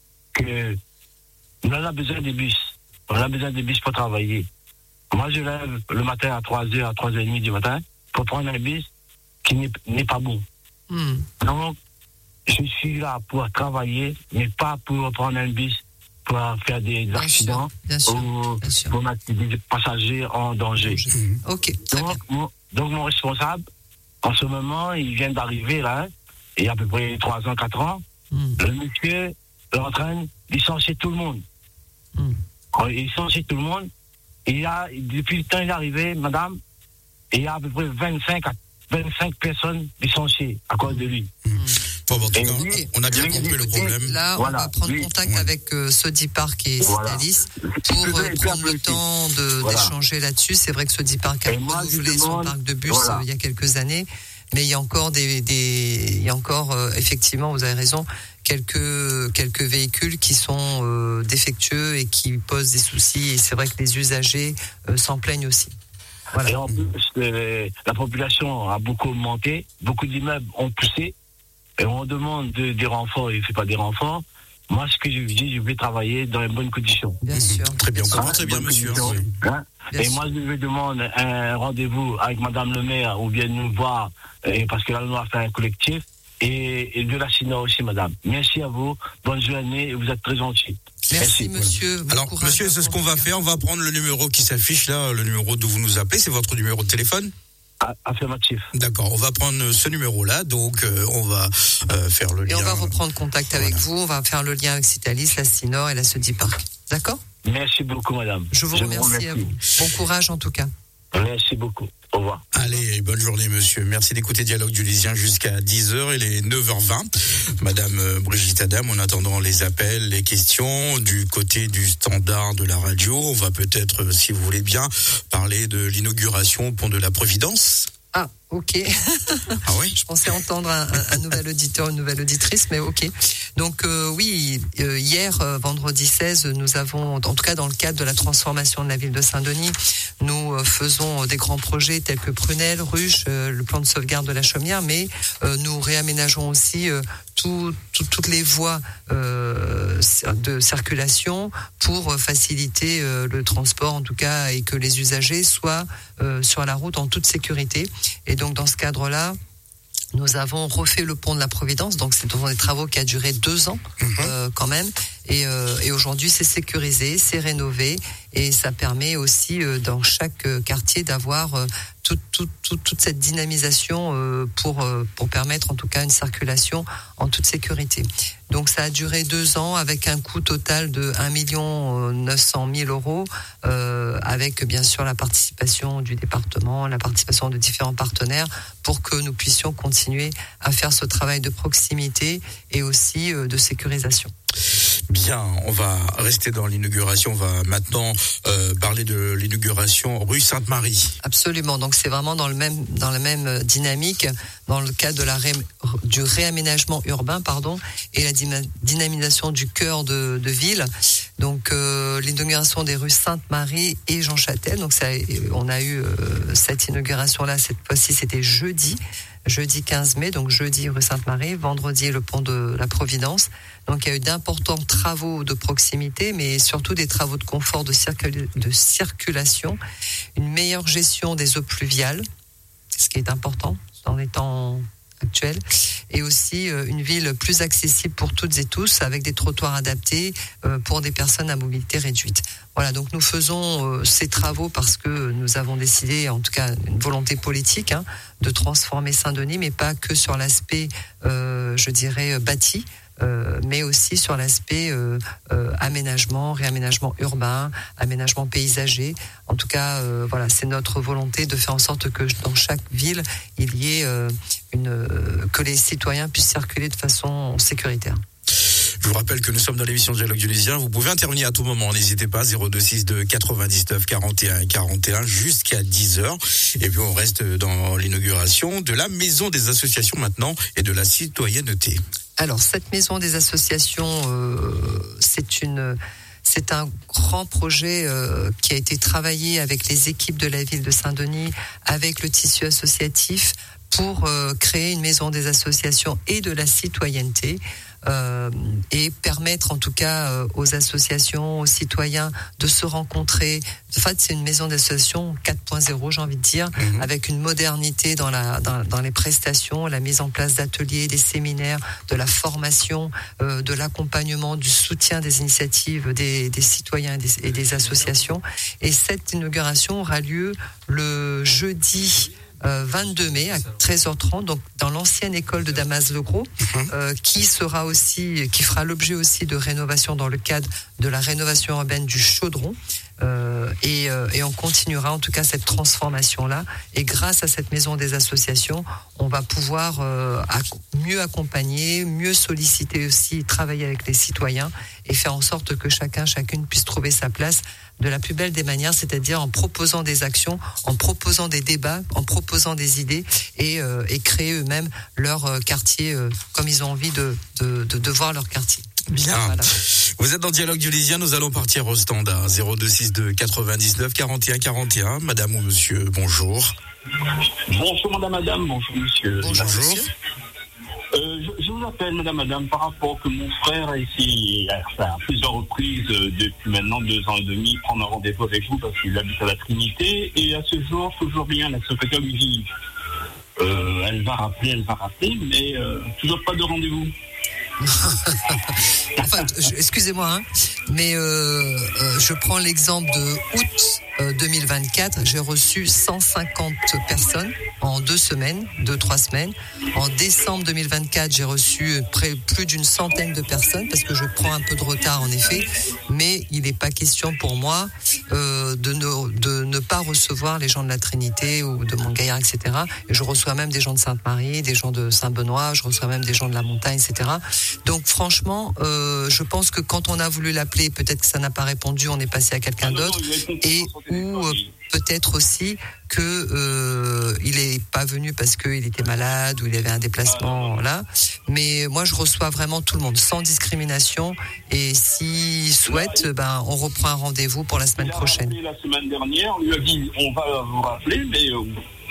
[SPEAKER 6] que on a besoin des bus. On a besoin des bus pour travailler. Moi, je lève le matin à trois heures, à trois heures trente du matin, pour prendre un bus qui n'est, n'est pas bon. Mmh. Donc, je suis là pour travailler, mais pas pour prendre un bus pour faire des bien accidents sûr, bien sûr, ou bien sûr. Pour mettre des passagers en danger.
[SPEAKER 2] Mmh. Ok.
[SPEAKER 6] Donc mon, donc, mon responsable, en ce moment, il vient d'arriver là, il y a à peu près trois ans, quatre ans. Mmh. Le monsieur est en train de licencier tout le monde. Mmh. Il licencie tout le monde. Et il y a, depuis le temps il est arrivé, madame, il y a à peu près vingt-cinq, vingt-cinq personnes licenciées à cause de lui. Mmh.
[SPEAKER 1] Bon, en tout cas, lui, on a bien compris le problème.
[SPEAKER 2] Là,
[SPEAKER 6] voilà,
[SPEAKER 2] on va prendre
[SPEAKER 6] lui,
[SPEAKER 2] contact
[SPEAKER 6] ouais.
[SPEAKER 2] avec euh, Sodiparc et
[SPEAKER 6] voilà.
[SPEAKER 2] Citalis pour euh, prendre le temps de, voilà. d'échanger là-dessus. C'est vrai que Sodiparc a renouvelé son parc de bus voilà. euh, il y a quelques années, mais il y a encore des, des il y a encore euh, effectivement, vous avez raison, quelques quelques véhicules qui sont euh, défectueux et qui posent des soucis. Et c'est vrai que les usagers euh, s'en plaignent aussi.
[SPEAKER 6] Voilà. Et en plus, euh, la population a beaucoup augmenté, beaucoup d'immeubles ont poussé. Et on demande de, des renforts, il ne fait pas des renforts. Moi, ce que je dis, je vais travailler dans les bonnes conditions.
[SPEAKER 2] Bien sûr.
[SPEAKER 1] Très bien, on comprend très bien, monsieur.
[SPEAKER 6] Hein? Et sûr. Moi, je lui demande un rendez-vous avec madame le maire, ou bien nous voir, et parce que là, nous avons fait un collectif, et, et de la Sina aussi, madame. Merci à vous, bonne journée, et vous êtes très gentil.
[SPEAKER 2] Merci, Merci monsieur.
[SPEAKER 1] Bon Alors, monsieur, c'est ce qu'on va faire. On va prendre le numéro qui s'affiche là, le numéro d'où vous nous appelez. C'est votre numéro de téléphone?
[SPEAKER 6] Affirmatif.
[SPEAKER 1] D'accord, on va prendre ce numéro-là, donc euh, on va euh, faire le lien.
[SPEAKER 2] Et on va reprendre contact avec voilà. vous, on va faire le lien avec Citalis, la Sinor et la Sodiparc. D'accord ?
[SPEAKER 6] Merci beaucoup, madame.
[SPEAKER 2] Je vous Je remercie, vous remercie à vous. Bon courage en tout cas.
[SPEAKER 6] Merci beaucoup. Au revoir.
[SPEAKER 1] Allez, bonne journée, monsieur. Merci d'écouter Dialogue du Lysien jusqu'à dix heures. Il est neuf heures vingt. Madame Brigitte Adam, en attendant les appels, les questions du côté du standard de la radio, on va peut-être, si vous voulez bien, parler de l'inauguration au pont de la Providence.
[SPEAKER 2] Ah, ok.
[SPEAKER 1] Ah oui.
[SPEAKER 2] Je pensais entendre un, un nouvel auditeur, une nouvelle auditrice, mais ok. Donc euh, oui, euh, hier, euh, vendredi seize, nous avons, en tout cas dans le cadre de la transformation de la ville de Saint-Denis, nous euh, faisons euh, des grands projets tels que Prunelle, Ruche, euh, le plan de sauvegarde de la Chaumière, mais euh, nous réaménageons aussi euh, tout, tout, toutes les voies euh, de circulation pour faciliter euh, le transport, en tout cas, et que les usagers soient euh, sur la route en toute sécurité. Et donc dans ce cadre-là, nous avons refait le pont de la Providence, donc c'est des travaux qui a duré deux ans mmh. euh, quand même. Et, euh, et aujourd'hui, c'est sécurisé, c'est rénové, et ça permet aussi euh, dans chaque euh, quartier d'avoir euh, toute, toute, toute, toute cette dynamisation euh, pour euh, pour permettre en tout cas une circulation en toute sécurité. Donc ça a duré deux ans avec un coût total de un million neuf cent mille euros, euh, avec bien sûr la participation du département, la participation de différents partenaires pour que nous puissions continuer à faire ce travail de proximité et aussi euh, de sécurisation.
[SPEAKER 1] Bien, on va rester dans l'inauguration. On va maintenant euh, parler de l'inauguration rue Sainte-Marie.
[SPEAKER 2] Absolument. Donc c'est vraiment dans le même dans la même dynamique, dans le cadre de la ré, du réaménagement urbain, pardon, et la dynamisation du cœur de, de ville. Donc euh, l'inauguration des rues Sainte-Marie et Jean Châtel. Donc ça, on a eu euh, cette inauguration là. Cette fois-ci, c'était jeudi. Jeudi quinze mai, donc jeudi rue Sainte-Marie, vendredi le pont de la Providence. Donc il y a eu d'importants travaux de proximité, mais surtout des travaux de confort de, circul- de circulation, une meilleure gestion des eaux pluviales, ce qui est important dans les temps actuels, et aussi euh, une ville plus accessible pour toutes et tous, avec des trottoirs adaptés euh, pour des personnes à mobilité réduite. Voilà, donc nous faisons euh, ces travaux parce que nous avons décidé, en tout cas une volonté politique, hein, de transformer Saint-Denis, mais pas que sur l'aspect, euh, je dirais, bâti, euh, mais aussi sur l'aspect euh, euh, aménagement, réaménagement urbain, aménagement paysager. En tout cas, euh, voilà, c'est notre volonté de faire en sorte que dans chaque ville, il y ait euh, une, euh, que les citoyens puissent circuler de façon sécuritaire.
[SPEAKER 1] Je vous rappelle que nous sommes dans l'émission Dialogue Tunisien. Vous pouvez intervenir à tout moment. N'hésitez pas. zéro deux six deux quatre-vingt-dix-neuf quarante et un quarante et un jusqu'à dix heures. Et puis on reste dans l'inauguration de la Maison des associations maintenant et de la citoyenneté.
[SPEAKER 2] Alors cette Maison des associations, euh, c'est une... C'est un grand projet euh, qui a été travaillé avec les équipes de la ville de Saint-Denis, avec le tissu associatif, pour euh, créer une maison des associations et de la citoyenneté. Euh, et permettre en tout cas euh, aux associations, aux citoyens de se rencontrer. En fait, c'est une maison d'association quatre point zéro, j'ai envie de dire, mmh. avec une modernité dans, la, dans, dans les prestations, la mise en place d'ateliers, des séminaires, de la formation, euh, de l'accompagnement, du soutien des initiatives des, des citoyens et des, et des associations. Et cette inauguration aura lieu le jeudi Euh, vingt-deux mai à treize heures trente, donc dans l'ancienne école de Damas-le-Gros, euh, qui sera aussi, qui fera l'objet aussi de rénovation dans le cadre de la rénovation urbaine du Chaudron. Euh, et, euh, et on continuera en tout cas cette transformation-là. Et grâce à cette maison des associations, on va pouvoir euh, ac- mieux accompagner, mieux solliciter aussi, travailler avec les citoyens et faire en sorte que chacun, chacune puisse trouver sa place de la plus belle des manières, c'est-à-dire en proposant des actions, en proposant des débats, en proposant des idées et, euh, et créer eux-mêmes leur euh, quartier euh, comme ils ont envie de, de, de, de voir leur quartier.
[SPEAKER 1] Bien. Voilà. Vous êtes dans Dialogue Tunisien, nous allons partir au standard zéro deux six deux quatre-vingt-dix-neuf quarante et un quarante et un. Madame ou monsieur, bonjour.
[SPEAKER 5] Bonjour madame, madame, bonjour monsieur.
[SPEAKER 1] Bonjour. Bonjour.
[SPEAKER 5] Euh, je, je vous appelle madame, madame, par rapport que mon frère a essayé enfin, à plusieurs reprises euh, depuis maintenant deux ans et demi prendre un rendez-vous avec vous parce qu'il habite à la Trinité et à ce jour, toujours rien, la secrétaire lui dit euh, elle va rappeler, elle va rappeler, mais euh, toujours pas de rendez-vous.
[SPEAKER 2] Enfin, je, excusez-moi, hein, mais euh, euh, je prends l'exemple de août euh, deux mille vingt-quatre. J'ai reçu cent cinquante personnes en deux semaines, deux trois semaines. En décembre deux mille vingt-quatre, j'ai reçu près, plus d'une centaine de personnes parce que je prends un peu de retard en effet. Mais il n'est pas question pour moi euh, de, ne, de ne pas recevoir les gens de la Trinité ou de Montgaillard, et cetera. Et je reçois même des gens de Sainte-Marie, des gens de Saint-Benoît, je reçois même des gens de la montagne, et cetera. Donc franchement, euh, je pense que quand on a voulu l'appeler, peut-être que ça n'a pas répondu, on est passé à quelqu'un d'autre, et ou euh, peut-être aussi que euh, il est pas venu parce qu'il était malade ou il avait un déplacement là. Mais moi, je reçois vraiment tout le monde sans discrimination. Et s'il souhaite, ben on reprend un rendez-vous pour la semaine prochaine.
[SPEAKER 5] La semaine dernière, on lui a dit on va vous rappeler, mais euh,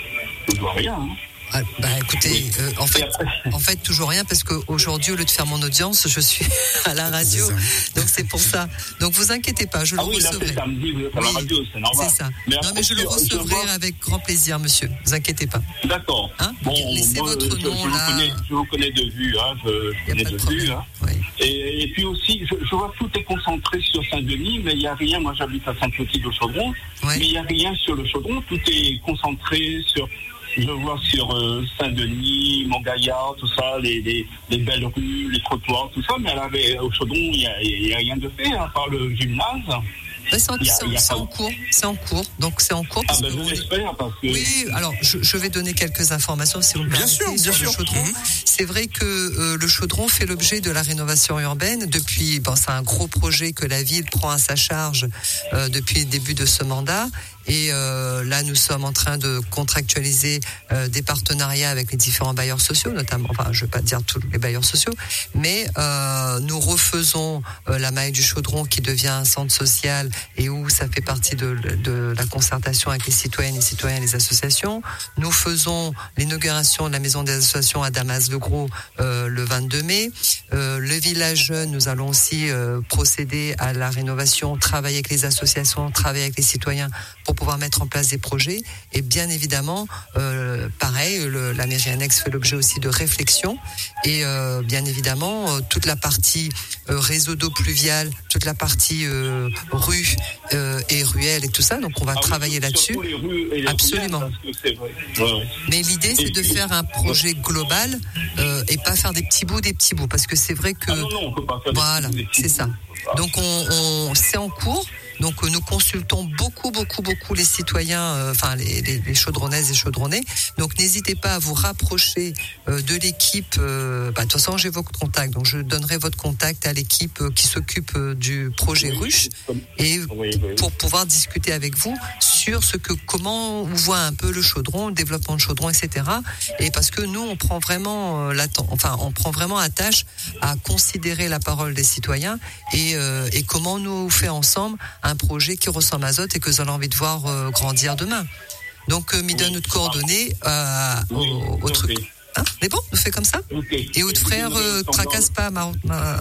[SPEAKER 5] je vois rien. Hein.
[SPEAKER 2] Ah, bah écoutez, euh, en fait, en fait toujours rien parce qu'aujourd'hui au lieu de faire mon audience, je suis à la radio, donc c'est pour ça. Donc vous inquiétez pas, je le
[SPEAKER 5] ah oui,
[SPEAKER 2] recevrai.
[SPEAKER 5] Là, c'est samedi, vous êtes à la radio, c'est normal.
[SPEAKER 2] C'est ça.
[SPEAKER 5] Mais
[SPEAKER 2] non mais je le recevrai vois... avec grand plaisir, monsieur. Vous inquiétez pas.
[SPEAKER 5] D'accord.
[SPEAKER 2] Hein
[SPEAKER 5] bon,
[SPEAKER 2] laissez
[SPEAKER 5] moi,
[SPEAKER 2] votre
[SPEAKER 5] je,
[SPEAKER 2] nom
[SPEAKER 5] je
[SPEAKER 2] là.
[SPEAKER 5] Vous connais, je vous connais de vue, hein. Je, je connais de, de vue, hein.
[SPEAKER 2] Oui.
[SPEAKER 5] Et, et puis aussi, je, je vois que tout est concentré sur Saint-Denis, mais il n'y a rien. Moi, j'habite à Sainte-Clotilde au Chaudron, oui. Mais il n'y a rien sur le Chaudron. Tout est concentré sur. Je vois sur euh, Saint-Denis, Montgaillard, tout ça, les, les, les belles rues, les trottoirs, tout ça, mais elle avait, au Chaudron, il n'y a, a rien de fait, à part le gymnase.
[SPEAKER 2] Ben c'est, en, y a, c'est, y a c'est pas... en cours, c'est en cours, donc c'est en cours.
[SPEAKER 5] Parce ah ben que je l'espère parce que.
[SPEAKER 2] Oui, alors je, je vais donner quelques informations si vous me permettez.
[SPEAKER 1] Bien sûr, bien sûr.
[SPEAKER 2] Le Chaudron. Mmh. C'est vrai que euh, le Chaudron fait l'objet de la rénovation urbaine depuis. Bon, c'est un gros projet que la ville prend à sa charge euh, depuis le début de ce mandat. Et euh, là, nous sommes en train de contractualiser euh, des partenariats avec les différents bailleurs sociaux, notamment, enfin, je ne vais pas dire tous les bailleurs sociaux, mais euh, nous refaisons euh, la maille du Chaudron qui devient un centre social et où ça fait partie de, de la concertation avec les citoyennes, les citoyens et les associations. Nous faisons l'inauguration de la maison des associations à Damas-le-Gros euh, le vingt-deux mai. Euh, le village jeune, nous allons aussi euh, procéder à la rénovation, travailler avec les associations, travailler avec les citoyens pour pouvoir mettre en place des projets. Et bien évidemment, euh, pareil, le, la mairie annexe fait l'objet aussi de réflexions. Et euh, bien évidemment, euh, toute la partie euh, réseau d'eau pluviale, toute la partie euh, rue euh, et ruelle et tout ça. Donc on va ah travailler oui, là-dessus. Absolument. Ruelles, c'est vrai. Ouais, ouais. Mais l'idée, c'est de faire un projet global euh, et pas faire des petits bouts, des petits bouts, parce que c'est vrai que
[SPEAKER 7] ah non, non, on peut pas faire
[SPEAKER 2] voilà,
[SPEAKER 7] des petits, des
[SPEAKER 2] c'est ça. Donc on, on c'est en cours. Donc nous consultons beaucoup, beaucoup, beaucoup les citoyens, euh, enfin les, les, les chaudronnaises et chaudronnais. Donc n'hésitez pas à vous rapprocher euh, de l'équipe. Euh, bah, de toute façon, j'ai votre contact, donc je donnerai votre contact à l'équipe euh, qui s'occupe euh, du projet oui, ruche et oui, oui. pour pouvoir discuter avec vous sur ce que, comment on voit un peu le chaudron, le développement de chaudron, et cetera. Et parce que nous, on prend vraiment euh, la, enfin, on prend vraiment à tâche à considérer la parole des citoyens et, euh, et comment nous fait ensemble un projet qui ressemble à Azote et que vous avez envie de voir euh, grandir demain. Donc, euh, m'y donne notre coordonnée euh, oui, au, au truc. Hein, c'est bon, on fait comme ça. Okay. Et votre frère euh, tracasse pas, ma, ma,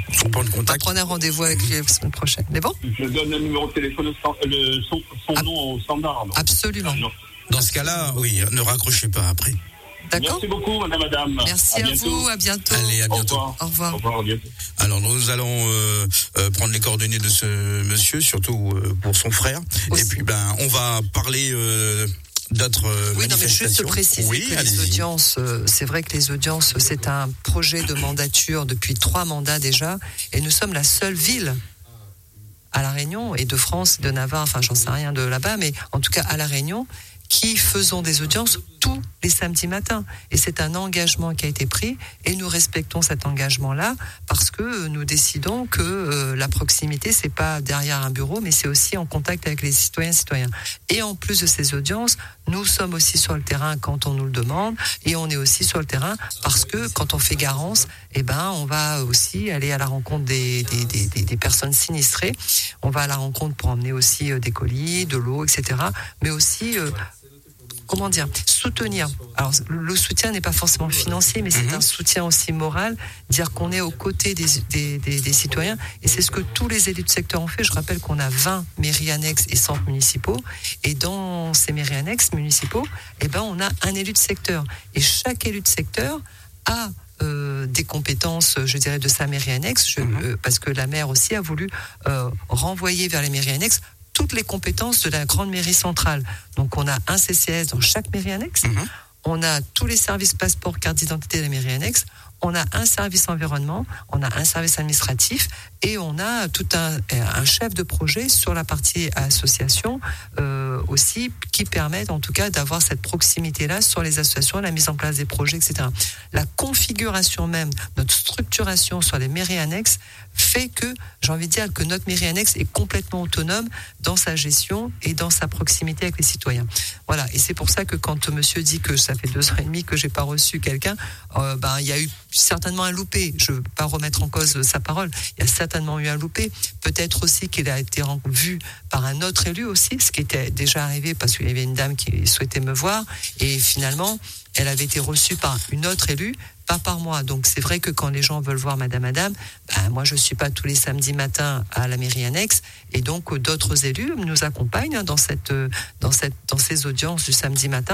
[SPEAKER 2] ma prenez un rendez-vous avec lui la semaine prochaine. C'est bon.
[SPEAKER 7] Je donne le numéro de téléphone, le, son, son Ab- nom au standard. Non.
[SPEAKER 2] Absolument. Non.
[SPEAKER 1] Dans ce cas-là, oui, ne raccrochez pas après.
[SPEAKER 2] D'accord.
[SPEAKER 7] Merci beaucoup, madame, madame.
[SPEAKER 2] Merci à, à vous, à bientôt.
[SPEAKER 1] Allez, à bientôt.
[SPEAKER 7] Au revoir.
[SPEAKER 2] Au revoir.
[SPEAKER 7] Au revoir, à bientôt.
[SPEAKER 1] Alors, nous allons euh, euh, prendre les coordonnées de ce monsieur, surtout euh, pour son frère. Aussi. Et puis, ben, on va parler euh, d'autres euh,
[SPEAKER 2] oui,
[SPEAKER 1] manifestations.
[SPEAKER 2] Non, mais juste préciser
[SPEAKER 1] oui,
[SPEAKER 2] que
[SPEAKER 1] allez-y.
[SPEAKER 2] les audiences, euh, c'est vrai que les audiences, c'est un projet de mandature depuis trois mandats déjà, et nous sommes la seule ville à La Réunion, et de France, de Navarre, enfin, j'en sais rien de là-bas, mais en tout cas à La Réunion, qui faisons des audiences tous les samedis matins. Et c'est un engagement qui a été pris et nous respectons cet engagement-là parce que nous décidons que euh, la proximité, c'est pas derrière un bureau, mais c'est aussi en contact avec les citoyens et citoyens. Et en plus de ces audiences, nous sommes aussi sur le terrain quand on nous le demande et on est aussi sur le terrain parce que quand on fait garance, eh ben, on va aussi aller à la rencontre des, des, des, des, des personnes sinistrées. On va à la rencontre pour emmener aussi des colis, de l'eau, et cetera. Mais aussi... Euh, comment dire, soutenir. Alors, le soutien n'est pas forcément financier, mais c'est mmh. un soutien aussi moral, dire qu'on est aux côtés des, des, des, des citoyens, et c'est ce que tous les élus de secteur ont fait. Je rappelle qu'on a vingt mairies annexes et centres municipaux, et dans ces mairies annexes municipaux, eh ben, on a un élu de secteur. Et chaque élu de secteur a Euh, des compétences, je dirais, de sa mairie annexe, je, mmh. euh, parce que la maire aussi a voulu euh, renvoyer vers les mairies annexes toutes les compétences de la grande mairie centrale. Donc on a un C C S dans chaque mairie annexe, mmh. on a tous les services passeport, carte d'identité de la mairie annexe, on a un service environnement, on a un service administratif et on a tout un, un chef de projet sur la partie association euh, aussi qui permet en tout cas d'avoir cette proximité-là sur les associations, la mise en place des projets, et cetera. La configuration même, notre structuration sur les mairies annexes fait que, j'ai envie de dire que notre mairie annexe est complètement autonome dans sa gestion et dans sa proximité avec les citoyens. Voilà, et c'est pour ça que quand monsieur dit que ça fait deux ans et demi que j'ai pas reçu quelqu'un, euh, ben il y a eu certainement un loupé. Je veux pas remettre en cause sa parole. Il y a certainement eu un loupé. Peut-être aussi qu'il a été vu par un autre élu aussi, ce qui était déjà arrivé parce qu'il y avait une dame qui souhaitait me voir et finalement elle avait été reçue par une autre élue, pas par moi. Donc c'est vrai que quand les gens veulent voir Madame Madame, ben, moi je suis pas tous les samedis matins à la mairie annexe et donc d'autres élus nous accompagnent dans cette dans cette dans ces audiences du samedi matin.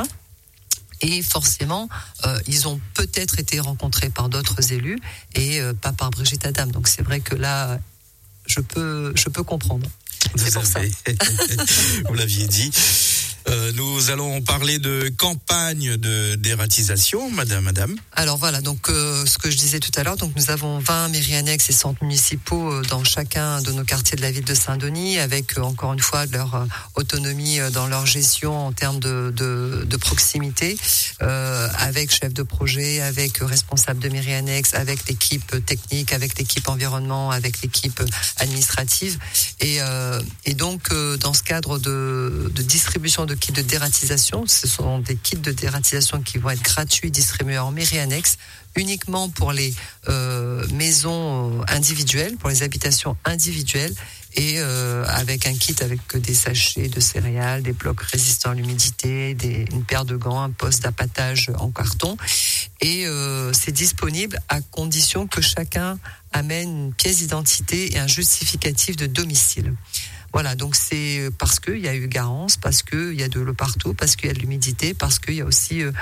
[SPEAKER 2] Et forcément, euh, ils ont peut-être été rencontrés par d'autres élus et euh, pas par Brigitte Adam. Donc c'est vrai que là, je peux, je peux comprendre. C'est pour ça.
[SPEAKER 1] Vous l'aviez dit. Euh, nous allons parler de campagne de dératisation, madame, madame.
[SPEAKER 2] Alors voilà, donc euh, ce que je disais tout à l'heure, donc nous avons vingt mairies annexes et centres municipaux euh, dans chacun de nos quartiers de la ville de Saint-Denis, avec euh, encore une fois de leur euh, autonomie euh, dans leur gestion en termes de, de, de proximité, euh, avec chef de projet, avec euh, responsable de mairie annexe, avec l'équipe technique, avec l'équipe environnement, avec l'équipe administrative, et, euh, et donc euh, dans ce cadre de, de distribution de kits de dératisation. Ce sont des kits de dératisation qui vont être gratuits, distribués en mairie annexe, uniquement pour les euh, maisons individuelles, pour les habitations individuelles, et euh, avec un kit avec des sachets de céréales, des blocs résistants à l'humidité, des, une paire de gants, un poste d'appâtage en carton. Et euh, c'est disponible à condition que chacun amène une pièce d'identité et un justificatif de domicile. Voilà, donc c'est parce qu'il y a eu Garance, parce qu'il y a de l'eau partout, parce qu'il y a de l'humidité, parce qu'il y a aussi euh,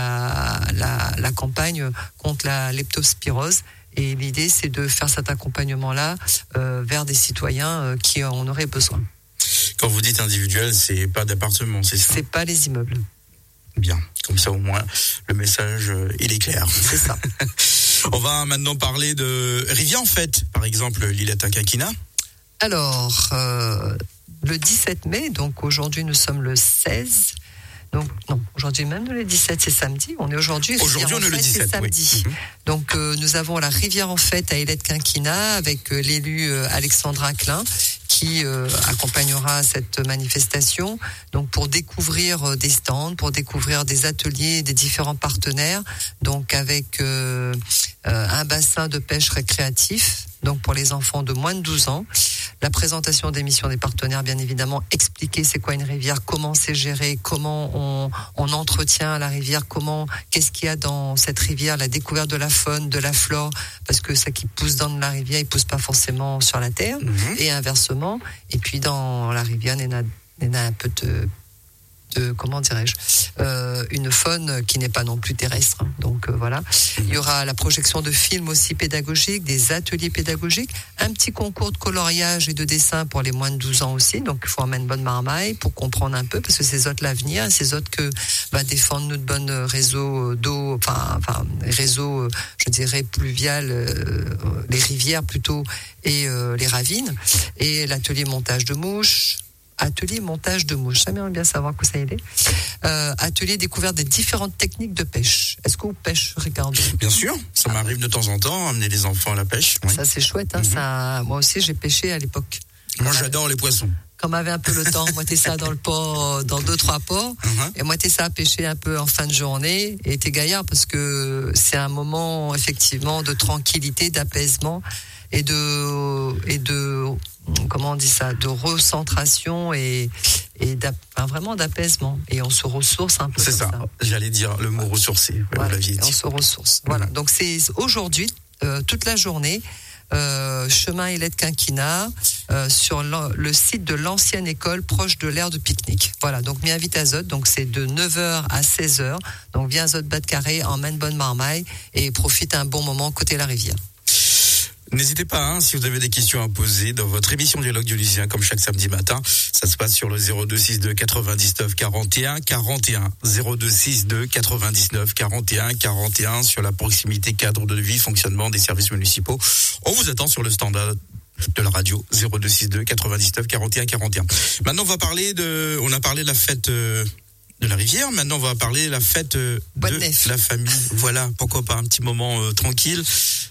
[SPEAKER 2] la, la, la campagne contre la leptospirose. Et l'idée, c'est de faire cet accompagnement-là euh, vers des citoyens euh, qui en auraient besoin.
[SPEAKER 1] Quand vous dites individuel, c'est pas d'appartement, c'est ça?
[SPEAKER 2] C'est pas les immeubles.
[SPEAKER 1] Bien, comme ça au moins le message euh, il est clair.
[SPEAKER 2] C'est ça.
[SPEAKER 1] On va maintenant parler de rivière en fête, par exemple l'Ilata-Quinquina.
[SPEAKER 2] Alors, euh, le dix-sept mai, donc aujourd'hui nous sommes le seize. Donc non, aujourd'hui même le dix-sept, c'est samedi. On est aujourd'hui.
[SPEAKER 1] Aujourd'hui on est le dix-sept,
[SPEAKER 2] c'est samedi.
[SPEAKER 1] Oui.
[SPEAKER 2] Donc euh, nous avons la rivière en fête à Ailette-Quinquina avec euh, l'élu euh, Alexandra Klein qui euh, accompagnera cette manifestation. Donc pour découvrir euh, des stands, pour découvrir des ateliers des différents partenaires. Donc avec euh, euh, un bassin de pêche récréatif. Donc pour les enfants de moins de douze ans. La présentation des missions des partenaires, bien évidemment, expliquer c'est quoi une rivière, comment c'est géré, comment on, on entretient la rivière, comment, qu'est-ce qu'il y a dans cette rivière, la découverte de la faune, de la flore, parce que ça qui pousse dans la rivière, il pousse pas forcément sur la terre, mmh. et inversement. Et puis dans la rivière, il y en a, il y en a un peu de, de comment dirais-je, euh, une faune qui n'est pas non plus terrestre. Donc euh, voilà. Il y aura la projection de films aussi pédagogiques, des ateliers pédagogiques, un petit concours de coloriage et de dessin pour les moins de douze ans aussi. Donc il faut emmener une bonne marmaille pour comprendre un peu, parce que c'est autres l'avenir, et c'est autres que va défendre notre bon réseau d'eau, enfin, enfin réseau, je dirais pluvial, euh, les rivières plutôt, et euh, les ravines, et l'atelier montage de mouches. Atelier montage de mouches, ça m'aimerait bien savoir que ça y est. Euh, atelier découverte des différentes techniques de pêche. Est-ce que vous pêchez, Ricardo?
[SPEAKER 1] Bien sûr, ça m'arrive de temps en temps, amener les enfants à la pêche. Oui.
[SPEAKER 2] Ça c'est chouette, hein, mm-hmm. ça, moi aussi j'ai pêché à l'époque.
[SPEAKER 1] Moi j'adore les poissons.
[SPEAKER 2] Quand on avait un peu le temps, moi t'es ça dans le port, dans deux, trois ports, mm-hmm. et moi t'es ça à pêcher un peu en fin de journée, et t'es gaillard parce que c'est un moment effectivement de tranquillité, d'apaisement, et de, et de, comment on dit ça, de recentration et, et enfin, vraiment d'apaisement. Et on se ressource un peu.
[SPEAKER 1] C'est ça. ça. J'allais dire le mot ressourcer.
[SPEAKER 2] Voilà, on se ressource. Voilà. Mmh. Donc c'est aujourd'hui, euh, toute la journée, euh, chemin Ailette-Quinquina, euh, sur le site de l'ancienne école proche de l'aire de pique-nique. Voilà. Donc mi invite Azote. Donc c'est de neuf heures à seize heures. Donc viens Azote Bas-de-Carré, emmène bonne marmaille et profite un bon moment côté la rivière.
[SPEAKER 1] N'hésitez pas, hein, si vous avez des questions à poser dans votre émission Dialogue Dionysien, comme chaque samedi matin, ça se passe sur le zéro deux six deux quatre-vingt-dix-neuf quarante et un quarante et un, zéro deux six deux quatre-vingt-dix-neuf quarante et un quarante et un, sur la proximité, cadre de vie, fonctionnement des services municipaux. On vous attend sur le standard de la radio zéro deux six deux quatre-vingt-dix-neuf quarante et un quarante et un. Maintenant, on va parler de, on a parlé de la fête euh, de la rivière. Maintenant, on va parler de la fête euh, de la famille. Voilà, pourquoi pas un petit moment euh, tranquille.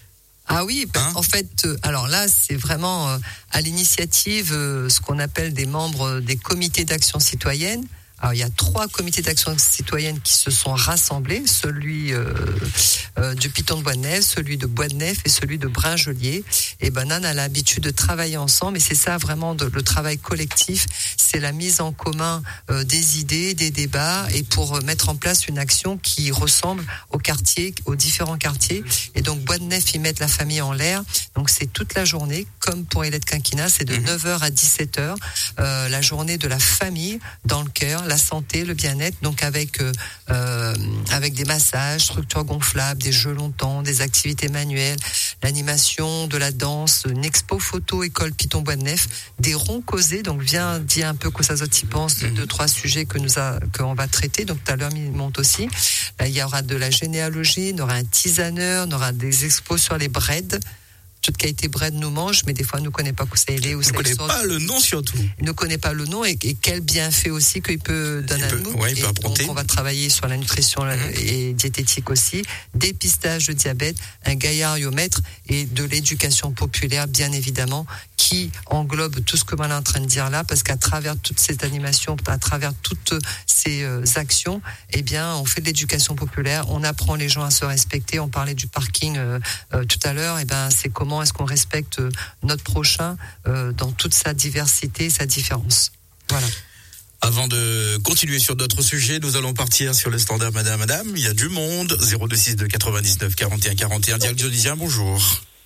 [SPEAKER 2] Ah oui, ben, hein en fait, euh, alors là, c'est vraiment euh, à l'initiative, euh, ce qu'on appelle des membres des comités d'action citoyenne. Alors, il y a trois comités d'action citoyenne qui se sont rassemblés, celui euh, euh, du Piton de Bois-de-Nef, celui de Bois-de-Nef et celui de Bringelier. Et ben, Nan a l'habitude de travailler ensemble, et c'est ça vraiment de, le travail collectif, c'est la mise en commun euh, des idées, des débats, et pour euh, mettre en place une action qui ressemble au quartier, aux différents quartiers. Et donc Bois-de-Nef, ils mettent la famille en l'air. Donc c'est toute la journée, comme pour Ailette-Quinquina, c'est de neuf heures à dix-sept heures, euh, la journée de la famille dans le cœur, la santé, le bien-être, donc avec euh, euh, avec des massages, structures gonflables, des jeux longtemps, des activités manuelles, l'animation, de la danse, une expo photo école Piton Bois-de-Nef, des ronds causés. Donc viens dire un peu quoi ça y pense de deux trois sujets que nous a qu'on va traiter. Donc tout à l'heure il monte aussi. Là, il y aura de la généalogie, il y aura un tisaneur, il y aura des expos sur les breads. Toute qualité bread nous mange, mais des fois, on ne connaît pas où ça est. Où
[SPEAKER 1] on ne connaît pas le nom surtout.
[SPEAKER 2] Il ne connaît pas le nom et, et quel bienfait aussi qu'il peut donner à nous.
[SPEAKER 1] Ouais, il peut apporter.
[SPEAKER 2] Donc, on va travailler sur la nutrition mmh. et diététique aussi, dépistage de diabète, un gaillardiomètre et de l'éducation populaire, bien évidemment, qui englobe tout ce que on est en train de dire là, parce qu'à travers toute cette animation, à travers toutes ces euh, actions, eh bien, on fait de l'éducation populaire, on apprend les gens à se respecter. On parlait du parking euh, euh, tout à l'heure. Eh ben, c'est comment Comment est-ce qu'on respecte notre prochain euh, dans toute sa diversité, sa différence. Voilà.
[SPEAKER 1] Avant de continuer sur d'autres sujets, nous allons partir sur le standard Madame, Madame. Il y a du monde. zéro deux six deux quatre-vingt-dix-neuf quarante et un quarante et un. Dialogue Dionysien, bonjour.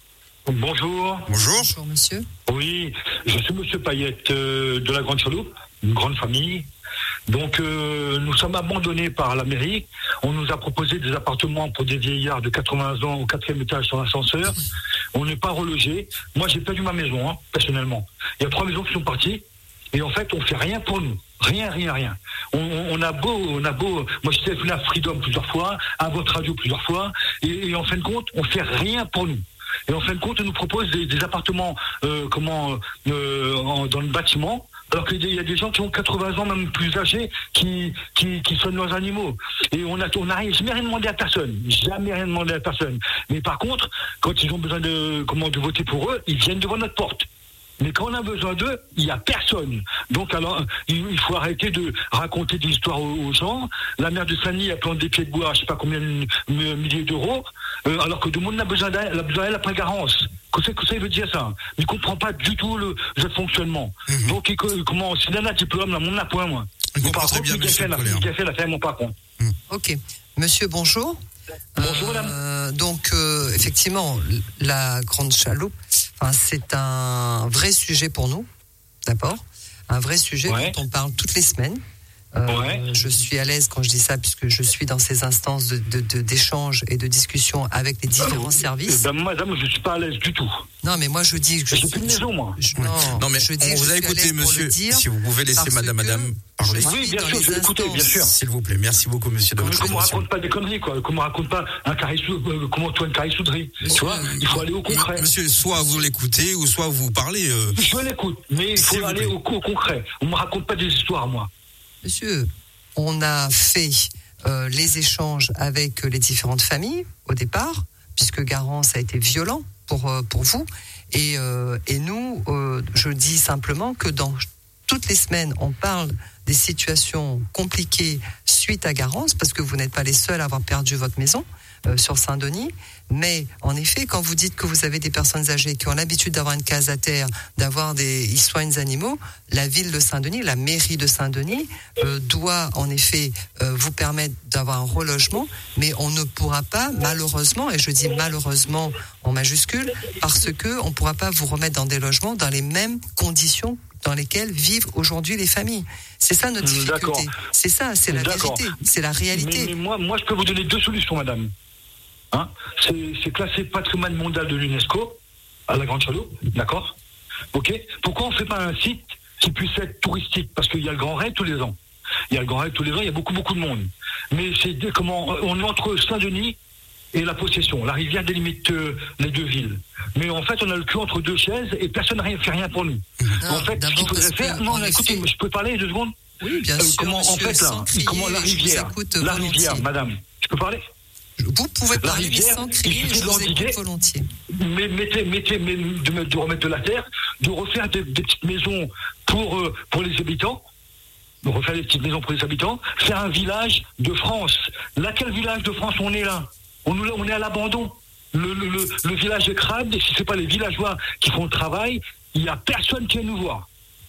[SPEAKER 5] Bonjour.
[SPEAKER 1] Bonjour.
[SPEAKER 2] Bonjour, monsieur.
[SPEAKER 5] Oui, je suis monsieur Payette euh, de la Grande Chaloupe, une grande famille. Donc, euh, nous sommes abandonnés par la mairie. On nous a proposé des appartements pour des vieillards de quatre-vingts ans au quatrième étage sur l'ascenseur. On n'est pas relogé. Moi, j'ai perdu ma maison, hein, personnellement. Il y a trois maisons qui sont parties. Et en fait, on fait rien pour nous. Rien, rien, rien. On, on, on a beau, on a beau. Moi, j'étais venu à Freedom plusieurs fois, à votre radio plusieurs fois. Et, et en fin de compte, on fait rien pour nous. Et en fin de compte, on nous propose des, des appartements euh, comment, euh, en, dans le bâtiment, alors qu'il y a des gens qui ont quatre-vingts ans, même plus âgés, qui, qui, qui soignent leurs animaux. Et on a, on n'a jamais rien demandé à personne. Jamais rien demandé à personne. Mais par contre, quand ils ont besoin de, comment, de voter pour eux, ils viennent devant notre porte. Mais quand on a besoin d'eux, il n'y a personne. Donc alors, il faut arrêter de raconter des histoires aux, aux gens. La maire de Saint-Denis a planté des pieds de bois, je ne sais pas combien de milliers d'euros, euh, alors que tout le monde a besoin d'elle, elle a besoin d'elle après Garance. Qu'est-ce que ça veut dire ça? Il ne comprend pas du tout le, le fonctionnement. Mmh. Donc il, comment, si elle a un diplôme, là, mon a point, moi.
[SPEAKER 1] Il par contre, bien, monsieur
[SPEAKER 5] la fait, la fait, mon par contre.
[SPEAKER 2] Mmh. Ok. Monsieur, bonjour.
[SPEAKER 5] Bonjour, madame.
[SPEAKER 2] Euh, donc, euh, effectivement, la Grande Chaloupe, enfin, c'est un vrai sujet pour nous, d'abord. Un vrai sujet ouais. dont on parle toutes les semaines. Euh, ouais. Je suis à l'aise quand je dis ça, puisque je suis dans ces instances de, de, de, d'échange et de discussion avec les différents euh, services.
[SPEAKER 5] Ben, madame, je ne suis pas à l'aise du tout.
[SPEAKER 2] Non, mais moi, je dis que je
[SPEAKER 5] suis... plus de maison, moi.
[SPEAKER 2] Je, non,
[SPEAKER 1] non, mais
[SPEAKER 2] je dis
[SPEAKER 1] on vous a écouté, monsieur. Si vous pouvez laisser madame, madame parler.
[SPEAKER 5] Oui, bien sûr, je vais écouter, bien sûr.
[SPEAKER 1] S'il vous plaît. Merci beaucoup, monsieur, de votre
[SPEAKER 5] intervention. Qu'on ne raconte pas des conneries, quoi. Qu'on ne raconte pas un carré euh, comment toi, une carré souderie. Tu vois, il faut aller au concret.
[SPEAKER 1] Monsieur, soit vous l'écoutez, ou soit vous parlez. Euh...
[SPEAKER 5] Je l'écoute, mais il faut aller au, au concret. On ne me raconte pas des histoires, moi.
[SPEAKER 2] Monsieur, on a fait euh, les échanges avec les différentes familles au départ, puisque Garance a été violent pour, euh, pour vous. Et, euh, et nous, euh, je dis simplement que dans toutes les semaines, on parle des situations compliquées suite à Garance, parce que vous n'êtes pas les seuls à avoir perdu votre maison euh, sur Saint-Denis. Mais en effet, quand vous dites que vous avez des personnes âgées qui ont l'habitude d'avoir une case à terre, d'avoir des, ils soignent des animaux, la ville de Saint-Denis, la mairie de Saint-Denis euh, doit en effet euh, vous permettre d'avoir un relogement, mais on ne pourra pas, malheureusement, et je dis malheureusement en majuscule, parce que on ne pourra pas vous remettre dans des logements dans les mêmes conditions dans lesquelles vivent aujourd'hui les familles. C'est ça notre difficulté. D'accord. C'est ça, c'est la D'accord. vérité, c'est la réalité.
[SPEAKER 5] Mais, mais moi, moi, je peux vous donner deux solutions, madame. Hein, c'est, c'est classé patrimoine mondial de l'UNESCO à la Grande Chaloupe, d'accord? Ok. Pourquoi on ne fait pas un site qui puisse être touristique? Parce qu'il y a le Grand Raid tous les ans. Il y a le Grand Raid tous les ans, il y a beaucoup, beaucoup de monde. Mais c'est comment on est entre Saint-Denis et la Possession. La rivière délimite euh, les deux villes. Mais en fait, on a le cul entre deux chaises et personne ne fait rien pour nous. Non, en fait, ce qu'il faudrait faire... Non, écoutez, effet... je peux parler deux secondes?
[SPEAKER 2] Oui, bien
[SPEAKER 5] euh,
[SPEAKER 2] sûr,
[SPEAKER 5] comment,
[SPEAKER 2] monsieur,
[SPEAKER 5] en fait, là,
[SPEAKER 2] crier,
[SPEAKER 5] comment la rivière, la rivière, madame, je peux parler?
[SPEAKER 2] Vous pouvez parler,
[SPEAKER 5] rivière,
[SPEAKER 2] mais sans crier, je vous écoute volontiers.
[SPEAKER 5] Mais mettez, mettez, mais de, de remettre de la terre, de refaire des, des petites maisons pour, euh, pour les habitants, de refaire des petites maisons pour les habitants, faire un village de France. Laquelle village de France on est là? On, on est à l'abandon. Le, le, le, le village est crade, et si ce n'est pas les villageois qui font le travail, il n'y a personne qui vient nous voir.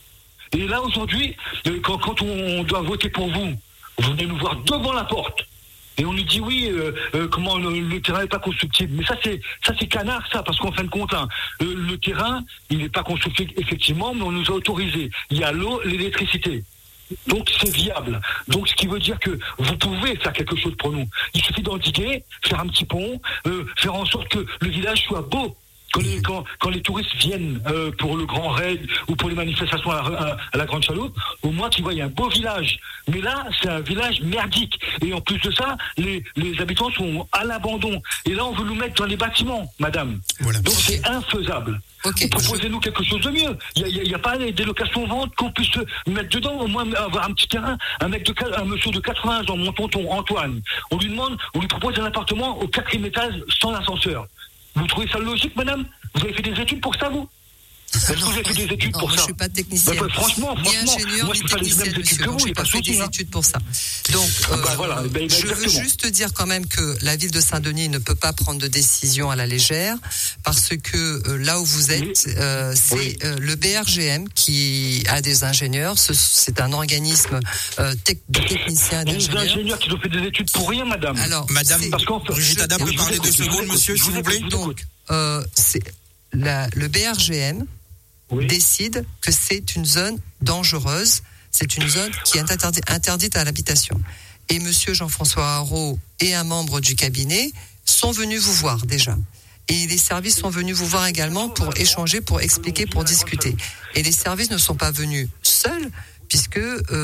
[SPEAKER 5] Et là, aujourd'hui, quand, quand on doit voter pour vous, vous venez nous voir devant la porte. Et on nous dit oui, euh, euh, comment le, le terrain n'est pas constructible. Mais ça c'est ça c'est canard ça, parce qu'en fin de compte, hein, euh, le terrain il n'est pas constructible effectivement, mais on nous a autorisé. Il y a l'eau, l'électricité. Donc c'est viable. Donc ce qui veut dire que vous pouvez faire quelque chose pour nous. Il suffit d'endiguer, faire un petit pont, euh, faire en sorte que le village soit beau. Quand les, quand, quand les touristes viennent euh, pour le Grand Raid ou pour les manifestations à la, à, à la Grande Chaloupe, au moins qu'ils voient un beau village. Mais là, c'est un village merdique. Et en plus de ça, les, les habitants sont à l'abandon. Et là, on veut nous mettre dans les bâtiments, madame. Voilà. Donc c'est infaisable. Okay. Proposez-nous quelque chose de mieux. Il n'y a, a, a pas des locations-ventes qu'on puisse mettre dedans, au moins avoir un petit terrain. Un mec de un monsieur de quatre-vingts ans, mon tonton Antoine, on lui demande, on lui propose un appartement au quatrième étage sans ascenseur. Vous trouvez ça logique, madame? Vous avez fait des études pour ça, vous? Est-ce que vous avez fait des études
[SPEAKER 2] non,
[SPEAKER 5] pour
[SPEAKER 2] moi
[SPEAKER 5] ça?
[SPEAKER 2] Je suis pas technicienne.
[SPEAKER 5] Bah, franchement,
[SPEAKER 2] ni
[SPEAKER 5] franchement,
[SPEAKER 2] ingénieur,
[SPEAKER 5] moi je
[SPEAKER 2] ni
[SPEAKER 5] fais pas les mêmes études que vous.
[SPEAKER 2] Je n'ai pas fait des
[SPEAKER 5] hein.
[SPEAKER 2] études pour ça. Donc, euh, bah, voilà, bah, bah, je veux juste dire quand même que la ville de Saint-Denis ne peut pas prendre de décision à la légère, parce que euh, là où vous êtes, euh, c'est oui. euh, le B R G M qui a des ingénieurs. Ce, c'est un organisme euh, tec- de techniciens d'ingénieurs.
[SPEAKER 5] Des ingénieurs qui ont fait des études pour rien, madame.
[SPEAKER 2] Alors,
[SPEAKER 1] madame, parce qu'en Brigitte Adam peut parler deux secondes, monsieur, s'il vous plaît.
[SPEAKER 2] Donc, euh, c'est la, le B R G M oui. décide que c'est une zone dangereuse, c'est une zone qui est interdite, interdite à l'habitation. Et monsieur Jean-François Haraud et un membre du cabinet sont venus vous voir déjà. Et les services sont venus vous voir également pour échanger, pour expliquer, pour discuter. Et les services ne sont pas venus seuls, puisque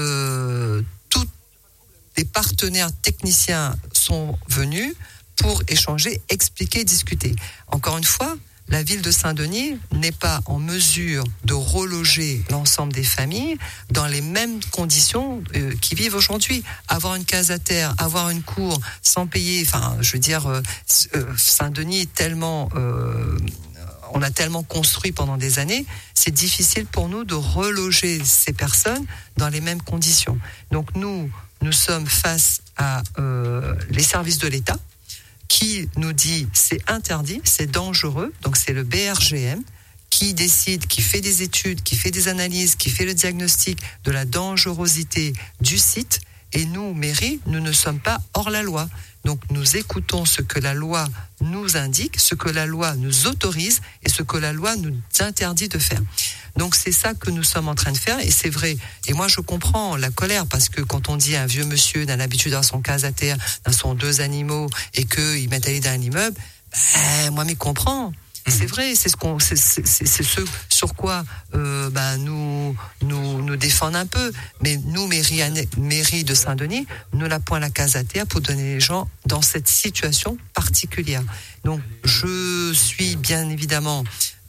[SPEAKER 2] euh, tous les partenaires techniciens sont venus pour échanger, expliquer, discuter. Encore une fois, la ville de Saint-Denis n'est pas en mesure de reloger l'ensemble des familles dans les mêmes conditions euh, qui vivent aujourd'hui. Avoir une case à terre, avoir une cour sans payer, enfin, je veux dire, euh, Saint-Denis est tellement, euh, on a tellement construit pendant des années, c'est difficile pour nous de reloger ces personnes dans les mêmes conditions. Donc nous, nous sommes face à euh, les services de l'État, qui nous dit c'est interdit, c'est dangereux, donc c'est le B R G M qui décide, qui fait des études, qui fait des analyses, qui fait le diagnostic de la dangerosité du site, et nous, mairie, nous ne sommes pas hors la loi. Donc nous écoutons ce que la loi nous indique, ce que la loi nous autorise et ce que la loi nous interdit de faire. Donc c'est ça que nous sommes en train de faire, et c'est vrai. Et moi je comprends la colère, parce que quand on dit un vieux monsieur n'a l'habitude d'avoir son case à terre, dans son deux animaux, et qu'il met à l'île d'un immeuble, ben, moi m'y comprends. C'est vrai, c'est ce qu'on, c'est, c'est, c'est, c'est ce sur quoi euh, ben, nous, nous nous défendons un peu. Mais nous, mairie, mairie de Saint-Denis, nous la point la case à terre pour donner les gens dans cette situation particulière. Donc je suis bien évidemment,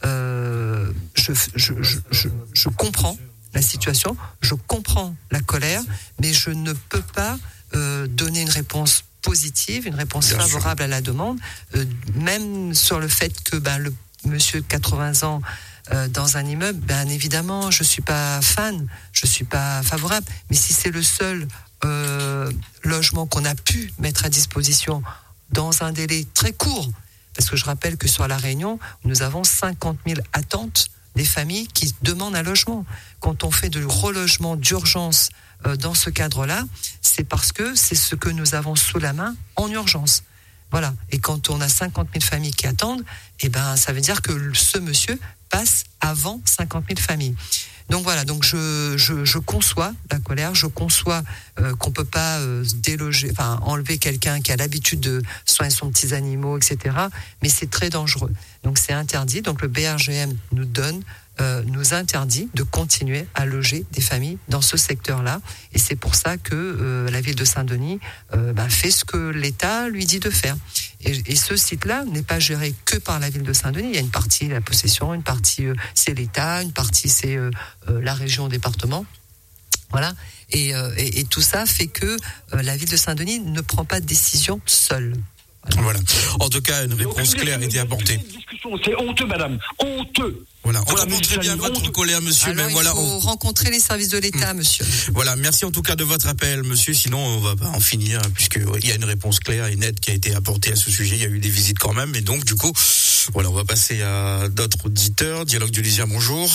[SPEAKER 2] euh, je, je, je, je, je comprends la situation, je comprends la colère, mais je ne peux pas euh, donner une réponse positive, une réponse Bien favorable sûr. à la demande, euh, même sur le fait que ben, le monsieur de quatre-vingts ans euh, dans un immeuble, bien évidemment, je suis pas fan, je suis pas favorable, mais si c'est le seul euh, logement qu'on a pu mettre à disposition dans un délai très court, parce que je rappelle que sur La Réunion, nous avons cinquante mille attentes des familles qui demandent un logement. Quand on fait du relogement d'urgence euh, dans ce cadre-là, c'est parce que c'est ce que nous avons sous la main en urgence. Voilà. Et quand on a cinquante mille familles qui attendent, eh ben, ça veut dire que ce monsieur passe avant cinquante mille familles. Donc voilà, donc je, je, je conçois la colère, je conçois euh, qu'on peut pas euh, déloger, enfin enlever quelqu'un qui a l'habitude de soigner son petits animaux, et cetera. Mais c'est très dangereux. Donc c'est interdit. Donc le B R G M nous donne, euh, nous interdit de continuer à loger des familles dans ce secteur-là. Et c'est pour ça que euh, la ville de Saint-Denis euh, ben, fait ce que l'État lui dit de faire. Et, et ce site-là n'est pas géré que par la ville de Saint-Denis. Il y a une partie la possession, une partie euh, c'est l'État, une partie c'est euh, euh, la région, département. Voilà. Et, euh, et, et tout ça fait que euh, la ville de Saint-Denis ne prend pas de décision seule.
[SPEAKER 1] Voilà. voilà. En tout cas, une réponse claire a été apportée.
[SPEAKER 7] C'est honteux, madame. Honteux.
[SPEAKER 1] Voilà. On comprend très bien votre colère, monsieur.
[SPEAKER 2] Alors,
[SPEAKER 1] mais
[SPEAKER 2] il
[SPEAKER 1] voilà,
[SPEAKER 2] faut
[SPEAKER 1] on...
[SPEAKER 2] rencontrer les services de l'État, mmh. monsieur.
[SPEAKER 1] Voilà. Merci en tout cas de votre appel, monsieur. Sinon, on va pas en finir, puisque il y a une réponse claire et nette qui a été apportée à ce sujet. Il y a eu des visites quand même. Et donc, du coup, voilà, on va passer à d'autres auditeurs. Dialogue du Lysien, bonjour.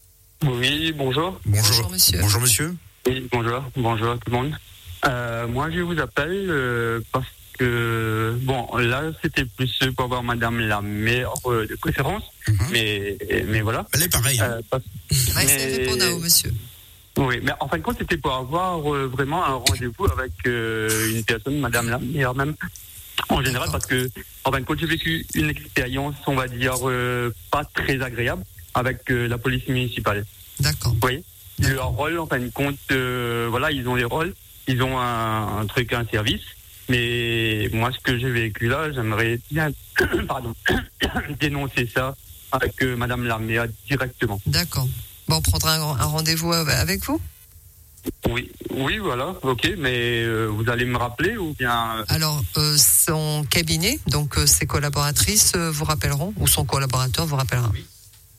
[SPEAKER 8] Oui, bonjour.
[SPEAKER 1] Bonjour.
[SPEAKER 2] Bonjour, monsieur.
[SPEAKER 1] Bonjour, monsieur.
[SPEAKER 8] Oui, bonjour. Bonjour à tout le monde. Euh, moi, je vous appelle euh, parce que, bon, là, c'était plus pour avoir madame la maire euh, de préférence, mm-hmm. mais, mais voilà.
[SPEAKER 1] Elle est pareille. Hein.
[SPEAKER 8] Euh, parce...
[SPEAKER 2] mais... C'est répondant, monsieur.
[SPEAKER 8] Oui, mais en fin de compte, c'était pour avoir euh, vraiment un rendez-vous avec euh, une personne, madame la maire même, en général, D'accord. parce que, en fin de compte, j'ai vécu une expérience, on va dire, euh, pas très agréable avec euh, la police municipale.
[SPEAKER 2] D'accord.
[SPEAKER 8] Oui. Leur rôle, en fin de compte, euh, voilà, ils ont des rôles, ils ont un, un truc, un service. Mais moi, ce que j'ai vécu là, j'aimerais bien pardon, dénoncer ça avec euh, madame la maire directement.
[SPEAKER 2] D'accord. Bon, on prendra un, un rendez-vous avec vous ?
[SPEAKER 8] Oui, oui, voilà, ok, mais euh, vous allez me rappeler ou bien... Euh...
[SPEAKER 2] Alors, euh, son cabinet, donc euh, ses collaboratrices euh, vous rappelleront, ou son collaborateur vous rappellera. Oui. D'accord ?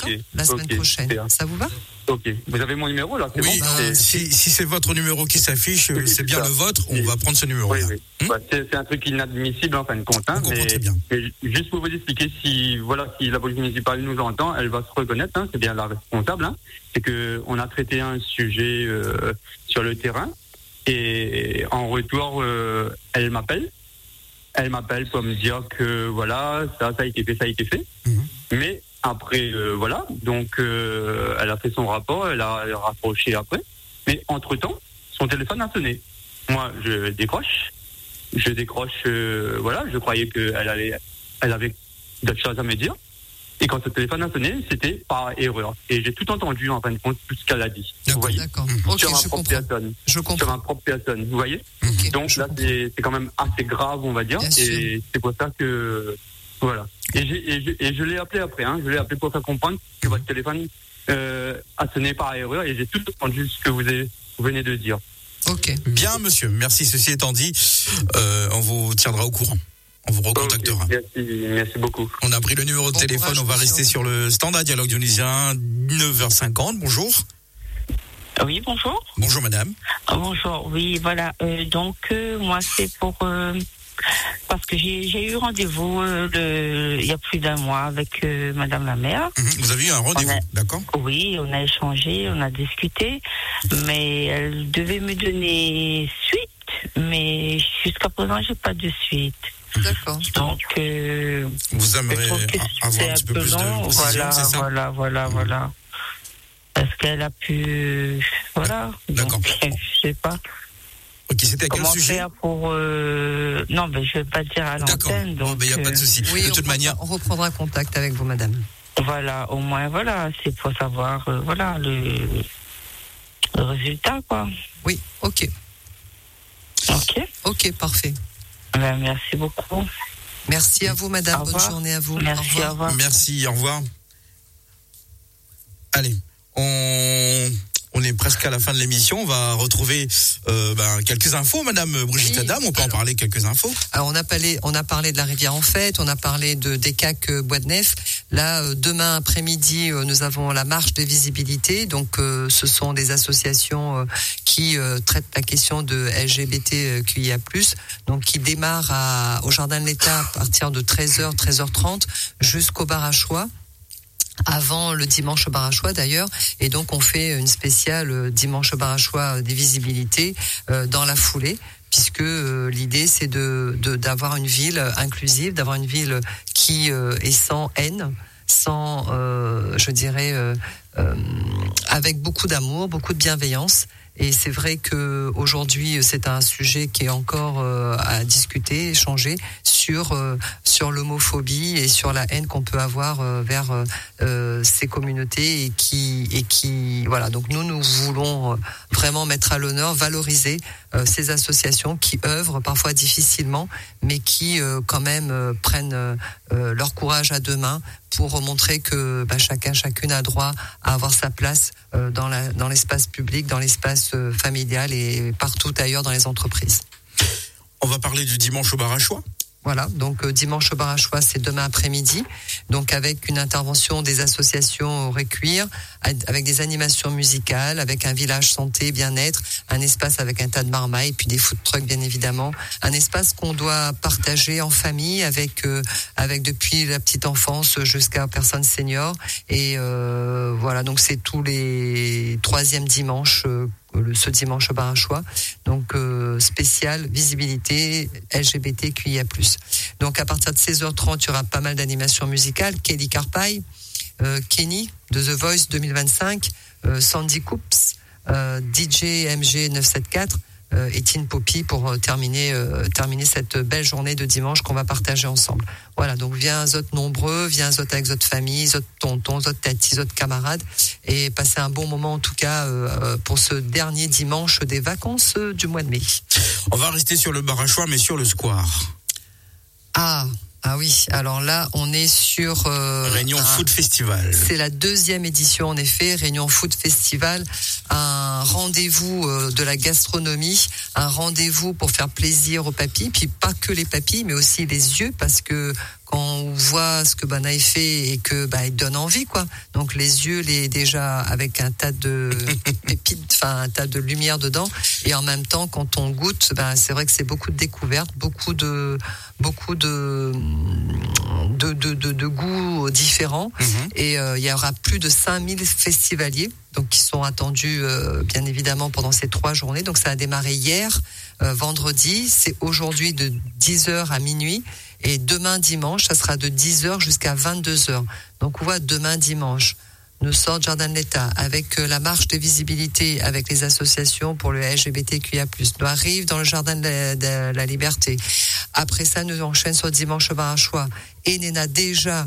[SPEAKER 8] Okay,
[SPEAKER 2] la semaine
[SPEAKER 8] okay,
[SPEAKER 2] prochaine.
[SPEAKER 8] super.
[SPEAKER 2] Ça vous va ?
[SPEAKER 8] Ok. Vous avez mon numéro là, c'est
[SPEAKER 1] oui,
[SPEAKER 8] bon
[SPEAKER 1] bah, si, si c'est votre numéro qui s'affiche, oui, c'est, c'est bien ça. Le vôtre, on oui. va prendre ce numéro.
[SPEAKER 8] Oui, oui. Hum ouais, c'est, c'est un truc inadmissible en fin de compte. Hein, mais,
[SPEAKER 1] très bien.
[SPEAKER 8] mais juste pour vous expliquer, si voilà, si la police municipale nous entend, elle va se reconnaître. Hein, c'est bien la responsable. Hein, c'est que on a traité un sujet euh, sur le terrain et en retour, euh, elle m'appelle. Elle m'appelle pour me dire que voilà, ça, ça a été fait, ça a été fait. Hum. Mais après, euh, voilà. Donc, euh, elle a fait son rapport, elle a, elle a rapproché après. Mais entre-temps, son téléphone a sonné. Moi, je décroche. Je décroche, euh, voilà. Je croyais qu'elle allait, elle avait d'autres choses à me dire. Et quand ce téléphone a sonné, c'était par erreur. Et j'ai tout entendu, en fin de compte, tout ce qu'elle a dit.
[SPEAKER 2] D'accord,
[SPEAKER 8] vous voyez,
[SPEAKER 2] d'accord. Ok,
[SPEAKER 8] sur un
[SPEAKER 2] je
[SPEAKER 8] propre
[SPEAKER 2] comprends.
[SPEAKER 8] personne.
[SPEAKER 2] Je comprends.
[SPEAKER 8] Sur un propre personne, vous voyez.
[SPEAKER 2] Okay,
[SPEAKER 8] donc là, c'est, c'est quand même assez grave, on va dire.
[SPEAKER 2] Bien
[SPEAKER 8] et
[SPEAKER 2] sûr.
[SPEAKER 8] c'est pour ça que, voilà. Et, j'ai, et, je, et je l'ai appelé après, hein. Je l'ai appelé pour faire comprendre que votre téléphone euh, a sonné par erreur. Et j'ai tout entendu ce que vous, avez, vous venez de dire.
[SPEAKER 2] Ok.
[SPEAKER 1] Bien, monsieur. Merci. Ceci étant dit, euh, on vous tiendra au courant. On vous recontactera.
[SPEAKER 8] Okay, merci, merci beaucoup.
[SPEAKER 1] On a pris le numéro de
[SPEAKER 2] bon
[SPEAKER 1] téléphone.
[SPEAKER 2] courage,
[SPEAKER 1] on va rester sur le standard Dialogue Dionysien, neuf heures cinquante. Bonjour.
[SPEAKER 9] Oui, bonjour.
[SPEAKER 1] Bonjour, madame.
[SPEAKER 9] Oh, bonjour. Oui, voilà. Euh, donc, euh, moi, c'est pour... Euh, parce que j'ai, j'ai eu rendez-vous euh, le, il y a plus d'un mois avec euh, madame la maire.
[SPEAKER 1] Mmh, vous avez eu un rendez-vous,
[SPEAKER 9] a,
[SPEAKER 1] d'accord?
[SPEAKER 9] Oui, on a échangé, on a discuté, mais elle devait me donner suite, mais jusqu'à présent, j'ai pas de suite.
[SPEAKER 2] D'accord.
[SPEAKER 9] Donc, euh,
[SPEAKER 1] vous aimeriez avoir un petit peu plus
[SPEAKER 9] long,
[SPEAKER 1] de précision,
[SPEAKER 9] voilà,
[SPEAKER 1] c'est ça?
[SPEAKER 9] Voilà, voilà, voilà. Parce qu'elle a pu... Voilà.
[SPEAKER 1] D'accord.
[SPEAKER 9] Donc, je sais pas.
[SPEAKER 1] Ok, c'était à quel
[SPEAKER 9] Comment
[SPEAKER 1] sujet?
[SPEAKER 9] faire pour... Euh... Non, mais je vais pas dire à l'antenne.
[SPEAKER 1] D'accord, il n'y a pas de souci.
[SPEAKER 2] Oui,
[SPEAKER 1] de
[SPEAKER 2] on
[SPEAKER 1] toute manière...
[SPEAKER 2] On reprendra contact avec vous, madame.
[SPEAKER 9] Voilà, au moins, voilà, c'est pour savoir, euh, voilà, le... le résultat, quoi.
[SPEAKER 2] Oui, ok.
[SPEAKER 9] Ok.
[SPEAKER 2] Ok, parfait.
[SPEAKER 9] Ben, merci beaucoup.
[SPEAKER 2] Merci à vous, madame.
[SPEAKER 9] Au
[SPEAKER 2] Bonne
[SPEAKER 9] revoir.
[SPEAKER 2] journée à vous.
[SPEAKER 9] Merci,
[SPEAKER 2] au revoir.
[SPEAKER 9] au revoir.
[SPEAKER 1] Merci, au revoir. Allez, on... On est presque à la fin de l'émission. On va retrouver euh, ben, quelques infos, madame Brigitte
[SPEAKER 2] oui,
[SPEAKER 1] Adam. On peut alors, en parler quelques infos.
[SPEAKER 2] Alors on a parlé, on a parlé de la rivière en fête, on a parlé de des C A C Bois de Nef. Là, euh, demain après-midi, euh, nous avons la marche des visibilités. Donc, euh, ce sont des associations euh, qui euh, traitent la question de L G B T Q I A plus, donc qui démarrent à, au Jardin de l'État à partir de treize heures, treize heures trente jusqu'au bar à choix. Avant le dimanche bar à choix d'ailleurs, et donc on fait une spéciale dimanche bar à choix des visibilités euh, dans la foulée, puisque euh, l'idée c'est de, de d'avoir une ville inclusive, d'avoir une ville qui euh, est sans haine, sans, euh, je dirais, euh, euh, avec beaucoup d'amour, beaucoup de bienveillance. Et c'est vrai que aujourd'hui c'est un sujet qui est encore euh, à discuter, échanger sur euh, sur l'homophobie et sur la haine qu'on peut avoir euh, vers euh, ces communautés et qui et qui voilà. Donc nous nous voulons vraiment mettre à l'honneur, valoriser euh, ces associations qui œuvrent parfois difficilement, mais qui euh, quand même euh, prennent euh, leur courage à deux mains pour montrer que bah, chacun, chacune a droit à avoir sa place euh, dans, la, dans l'espace public, dans l'espace euh, familial et partout ailleurs dans les entreprises.
[SPEAKER 1] On va parler du dimanche au bar à choix.
[SPEAKER 2] Voilà, donc euh, dimanche au bar à choix, c'est demain après-midi, donc avec une intervention des associations au Récuire, avec des animations musicales, avec un village santé, bien-être, un espace avec un tas de marmailles, puis des food trucks bien évidemment, un espace qu'on doit partager en famille avec euh, avec depuis la petite enfance jusqu'à personnes seniors, et euh, voilà, donc c'est tous les troisièmes dimanches. Euh, ce dimanche au bar à choix, donc euh, spécial visibilité L G B T Q I A plus. Donc à partir de seize heures trente, il y aura pas mal d'animations musicales. Kelly Carpaille, euh, Kenny de The Voice deux mille vingt-cinq, euh, Sandy Coops, euh, D J M G neuf cent soixante-quatorze euh, et Teen Poppy pour euh, terminer euh, terminer cette belle journée de dimanche qu'on va partager ensemble. Voilà, donc viens zot nombreux, viens zot avec zot famille, zot tonton, zot tati, zot camarades, et passer un bon moment en tout cas euh, pour ce dernier dimanche des vacances euh, du mois de mai.
[SPEAKER 1] On va rester sur le bar à choix, mais sur le square.
[SPEAKER 2] Ah Ah oui, alors là, on est sur... Euh,
[SPEAKER 1] Réunion
[SPEAKER 2] un,
[SPEAKER 1] Food Festival.
[SPEAKER 2] C'est la deuxième édition, en effet, Réunion Food Festival, un rendez-vous euh, de la gastronomie, un rendez-vous pour faire plaisir aux papis, puis pas que les papis, mais aussi les yeux, parce que quand on voit ce que Banaï fait et que bah il donne envie, quoi. Donc les yeux, les déjà avec un tas de pépites, enfin un tas de lumière dedans, et en même temps quand on goûte, bah c'est vrai que c'est beaucoup de découvertes, beaucoup de beaucoup de de de de, de goûts différents. Mmh. Et euh, il y aura plus de cinq mille festivaliers, donc qui sont attendus euh, bien évidemment pendant ces trois journées. Donc ça a démarré hier, euh, vendredi, c'est aujourd'hui de dix heures à minuit. Et demain dimanche, ça sera de dix heures jusqu'à vingt-deux heures. Donc on voit demain dimanche, nous sort Jardin de l'État avec la marche de visibilité avec les associations pour le L G B T Q I A plus. Nous arrive dans le Jardin de la, de la Liberté. Après ça, nous enchaînons sur dimanche au Barachois. Et Néna déjà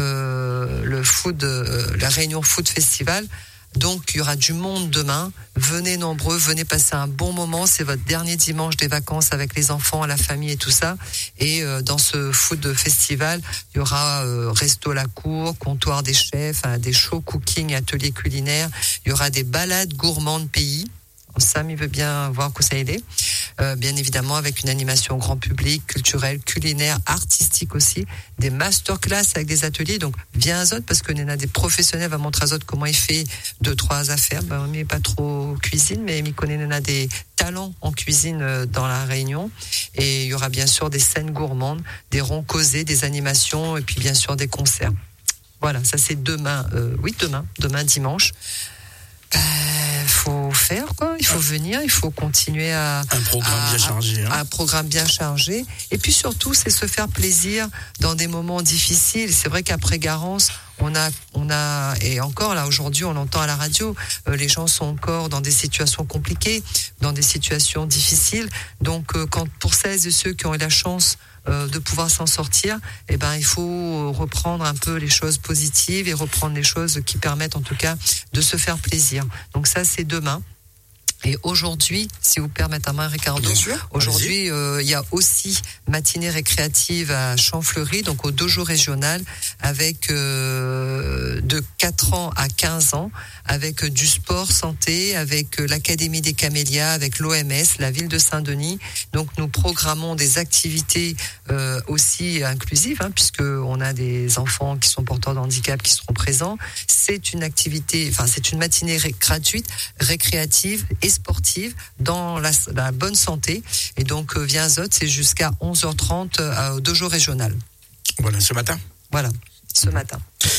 [SPEAKER 2] euh, le food, euh, la réunion food festival. Donc, il y aura du monde demain. Venez nombreux, venez passer un bon moment. C'est votre dernier dimanche des vacances avec les enfants, la famille et tout ça. Et euh, dans ce food festival, il y aura euh, resto à la cour, comptoir des chefs, hein, des shows cooking, ateliers culinaires. Il y aura des balades gourmandes pays. Sam, il veut bien voir que ça aide. Euh, bien évidemment, avec une animation grand public, culturelle, culinaire, artistique aussi, des masterclass avec des ateliers. Donc, viens à Zot, parce que Néna, des professionnels, va montrer à Zot comment il fait deux, trois affaires. Ben, on n'est pas trop cuisine, mais il connaît Néna des talents en cuisine dans la Réunion. Et il y aura bien sûr des scènes gourmandes, des ronds causés, des animations, et puis bien sûr des concerts. Voilà, ça c'est demain, euh, oui, demain, demain dimanche. Ben, faut faire quoi, il faut venir, il faut continuer à
[SPEAKER 1] un programme
[SPEAKER 2] à,
[SPEAKER 1] bien chargé, hein.
[SPEAKER 2] un programme bien chargé, et puis surtout c'est se faire plaisir dans des moments difficiles. C'est vrai qu'après Garance, on a on a et encore là aujourd'hui on entend à la radio, euh, les gens sont encore dans des situations compliquées, dans des situations difficiles. Donc euh, quand pour celles et ceux qui ont eu la chance Euh, de pouvoir s'en sortir, eh ben il faut reprendre un peu les choses positives et reprendre les choses qui permettent en tout cas de se faire plaisir. Donc ça c'est demain. Et aujourd'hui, si vous permettez à main, Ricardo, aujourd'hui, euh, il y a aussi matinée récréative à Champfleury, donc au dojo régional, avec euh, de quatre ans à quinze ans, avec du sport santé, avec l'Académie des Camélias, avec l'O M S, la ville de Saint-Denis. Donc nous programmons des activités euh, aussi inclusives, hein, puisque on a des enfants qui sont porteurs de handicap qui seront présents. C'est une activité, enfin c'est une matinée ré- gratuite, récréative et sportive dans la, la bonne santé. Et donc, euh, via Zot, c'est jusqu'à onze heures trente euh, au dojo régional.
[SPEAKER 1] Voilà, ce matin.
[SPEAKER 2] Voilà, ce matin.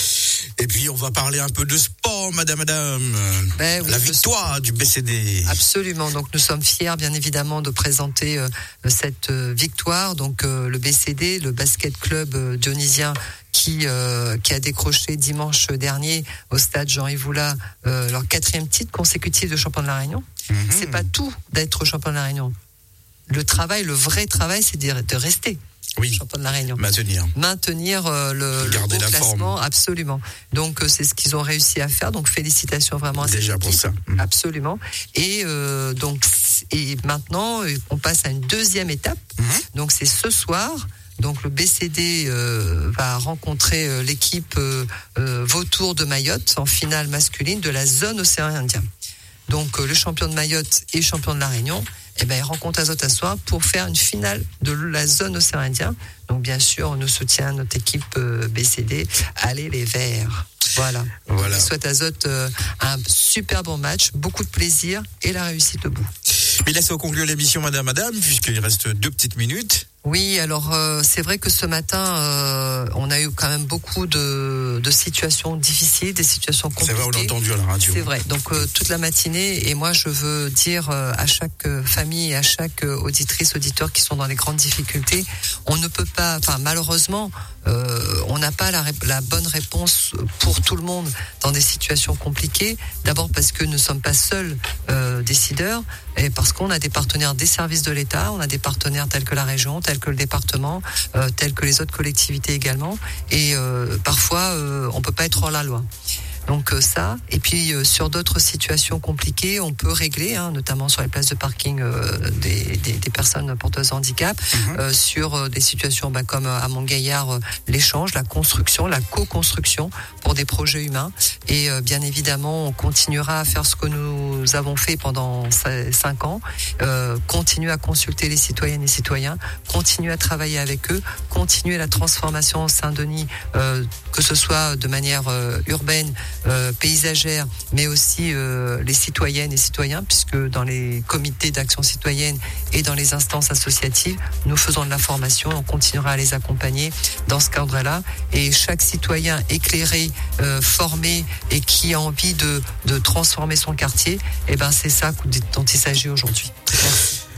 [SPEAKER 1] Et puis, on va parler un peu de sport, madame, madame.
[SPEAKER 2] Ben, oui,
[SPEAKER 1] la victoire du B C D.
[SPEAKER 2] Absolument. Donc, nous sommes fiers, bien évidemment, de présenter euh, cette euh, victoire. Donc, euh, le B C D, le basket club euh, dionysien, qui euh, qui a décroché dimanche dernier au stade Jean-Yves Oula euh, leur quatrième titre consécutif de champion de la Réunion. Mmh. C'est pas tout d'être champion de la Réunion. Le travail, le vrai travail, c'est de, de rester.
[SPEAKER 1] Oui.
[SPEAKER 2] Champion de la Réunion.
[SPEAKER 1] Maintenir.
[SPEAKER 2] Maintenir euh, le, le haut classement, absolument. Donc euh, c'est ce qu'ils ont réussi à faire. Donc félicitations vraiment à
[SPEAKER 1] déjà pour ça.
[SPEAKER 2] Mmh. Absolument. Et euh, donc et maintenant on passe à une deuxième étape. Mmh. Donc c'est ce soir. Donc le B C D euh, va rencontrer euh, l'équipe euh, euh, Vautour de Mayotte en finale masculine de la zone océan Indien. Donc euh, le champion de Mayotte et champion de la Réunion, eh ben ils rencontrent Azot à soir pour faire une finale de la zone océan Indien. Donc bien sûr, on nous soutient notre équipe euh, B C D. Allez les Verts. Voilà. Voilà. Je souhaite à Azot euh, un super bon match, beaucoup de plaisir et la réussite au bout.
[SPEAKER 1] Mais laissez conclure l'émission, madame, madame, puisqu'il reste deux petites minutes.
[SPEAKER 2] Oui, alors euh, c'est vrai que ce matin, euh, on a eu quand même beaucoup de, de situations difficiles, des situations compliquées.
[SPEAKER 1] C'est vrai, on l'a entendu à la radio.
[SPEAKER 2] C'est vrai. Donc euh, toute la matinée, et moi je veux dire euh, à chaque famille et à chaque auditrice, auditeur qui sont dans les grandes difficultés, on ne peut pas, enfin malheureusement, euh, on n'a pas la, la bonne réponse pour tout le monde dans des situations compliquées. D'abord parce que nous ne sommes pas seuls euh, décideurs, et parce qu'on a des partenaires des services de l'État, on a des partenaires tels que la région, tels que le département, euh, tels que les autres collectivités également. Et euh, parfois, euh, on peut pas être hors la loi. Donc euh, ça, et puis euh, sur d'autres situations compliquées, on peut régler, hein, notamment sur les places de parking euh, des, des, des personnes porteuses de handicap, mmh. euh, sur euh, des situations bah, comme à Montgaillard, euh, l'échange, la construction, la co-construction pour des projets humains. Et euh, bien évidemment, on continuera à faire ce que nous avons fait pendant cinq ans, euh, continuer à consulter les citoyennes et citoyens, continuer à travailler avec eux, continuer la transformation Saint-Denis, euh, que ce soit de manière euh, urbaine, Euh, paysagère, mais aussi euh, les citoyennes et citoyens, puisque dans les comités d'action citoyenne et dans les instances associatives, nous faisons de la formation, on continuera à les accompagner dans ce cadre-là. Et chaque citoyen éclairé, euh, formé et qui a envie de, de transformer son quartier, eh ben c'est ça dont il s'agit aujourd'hui. Merci.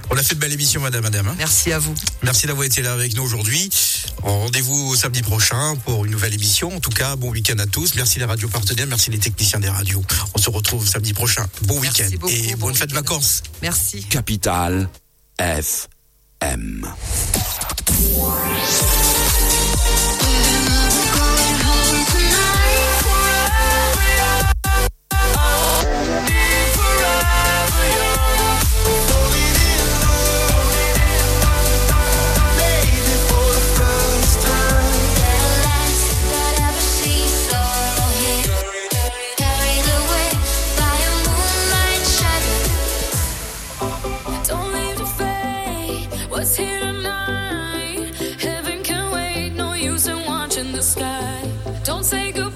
[SPEAKER 1] On a fait de belle émission, madame, madame. Hein.
[SPEAKER 2] Merci à vous.
[SPEAKER 1] Merci d'avoir été là avec nous aujourd'hui. Rendez-vous samedi prochain pour une nouvelle émission. En tout cas, bon week-end à tous. Merci les radios partenaires, merci les techniciens des radios. On se retrouve samedi prochain. Bon
[SPEAKER 2] Merci
[SPEAKER 1] week-end
[SPEAKER 2] beaucoup,
[SPEAKER 1] et
[SPEAKER 2] bon
[SPEAKER 1] bonne fête de
[SPEAKER 2] week-end.
[SPEAKER 1] vacances.
[SPEAKER 2] Merci.
[SPEAKER 10] Capital F M.
[SPEAKER 11] What's here tonight? Heaven can wait, no use in watching the sky. Don't say goodbye.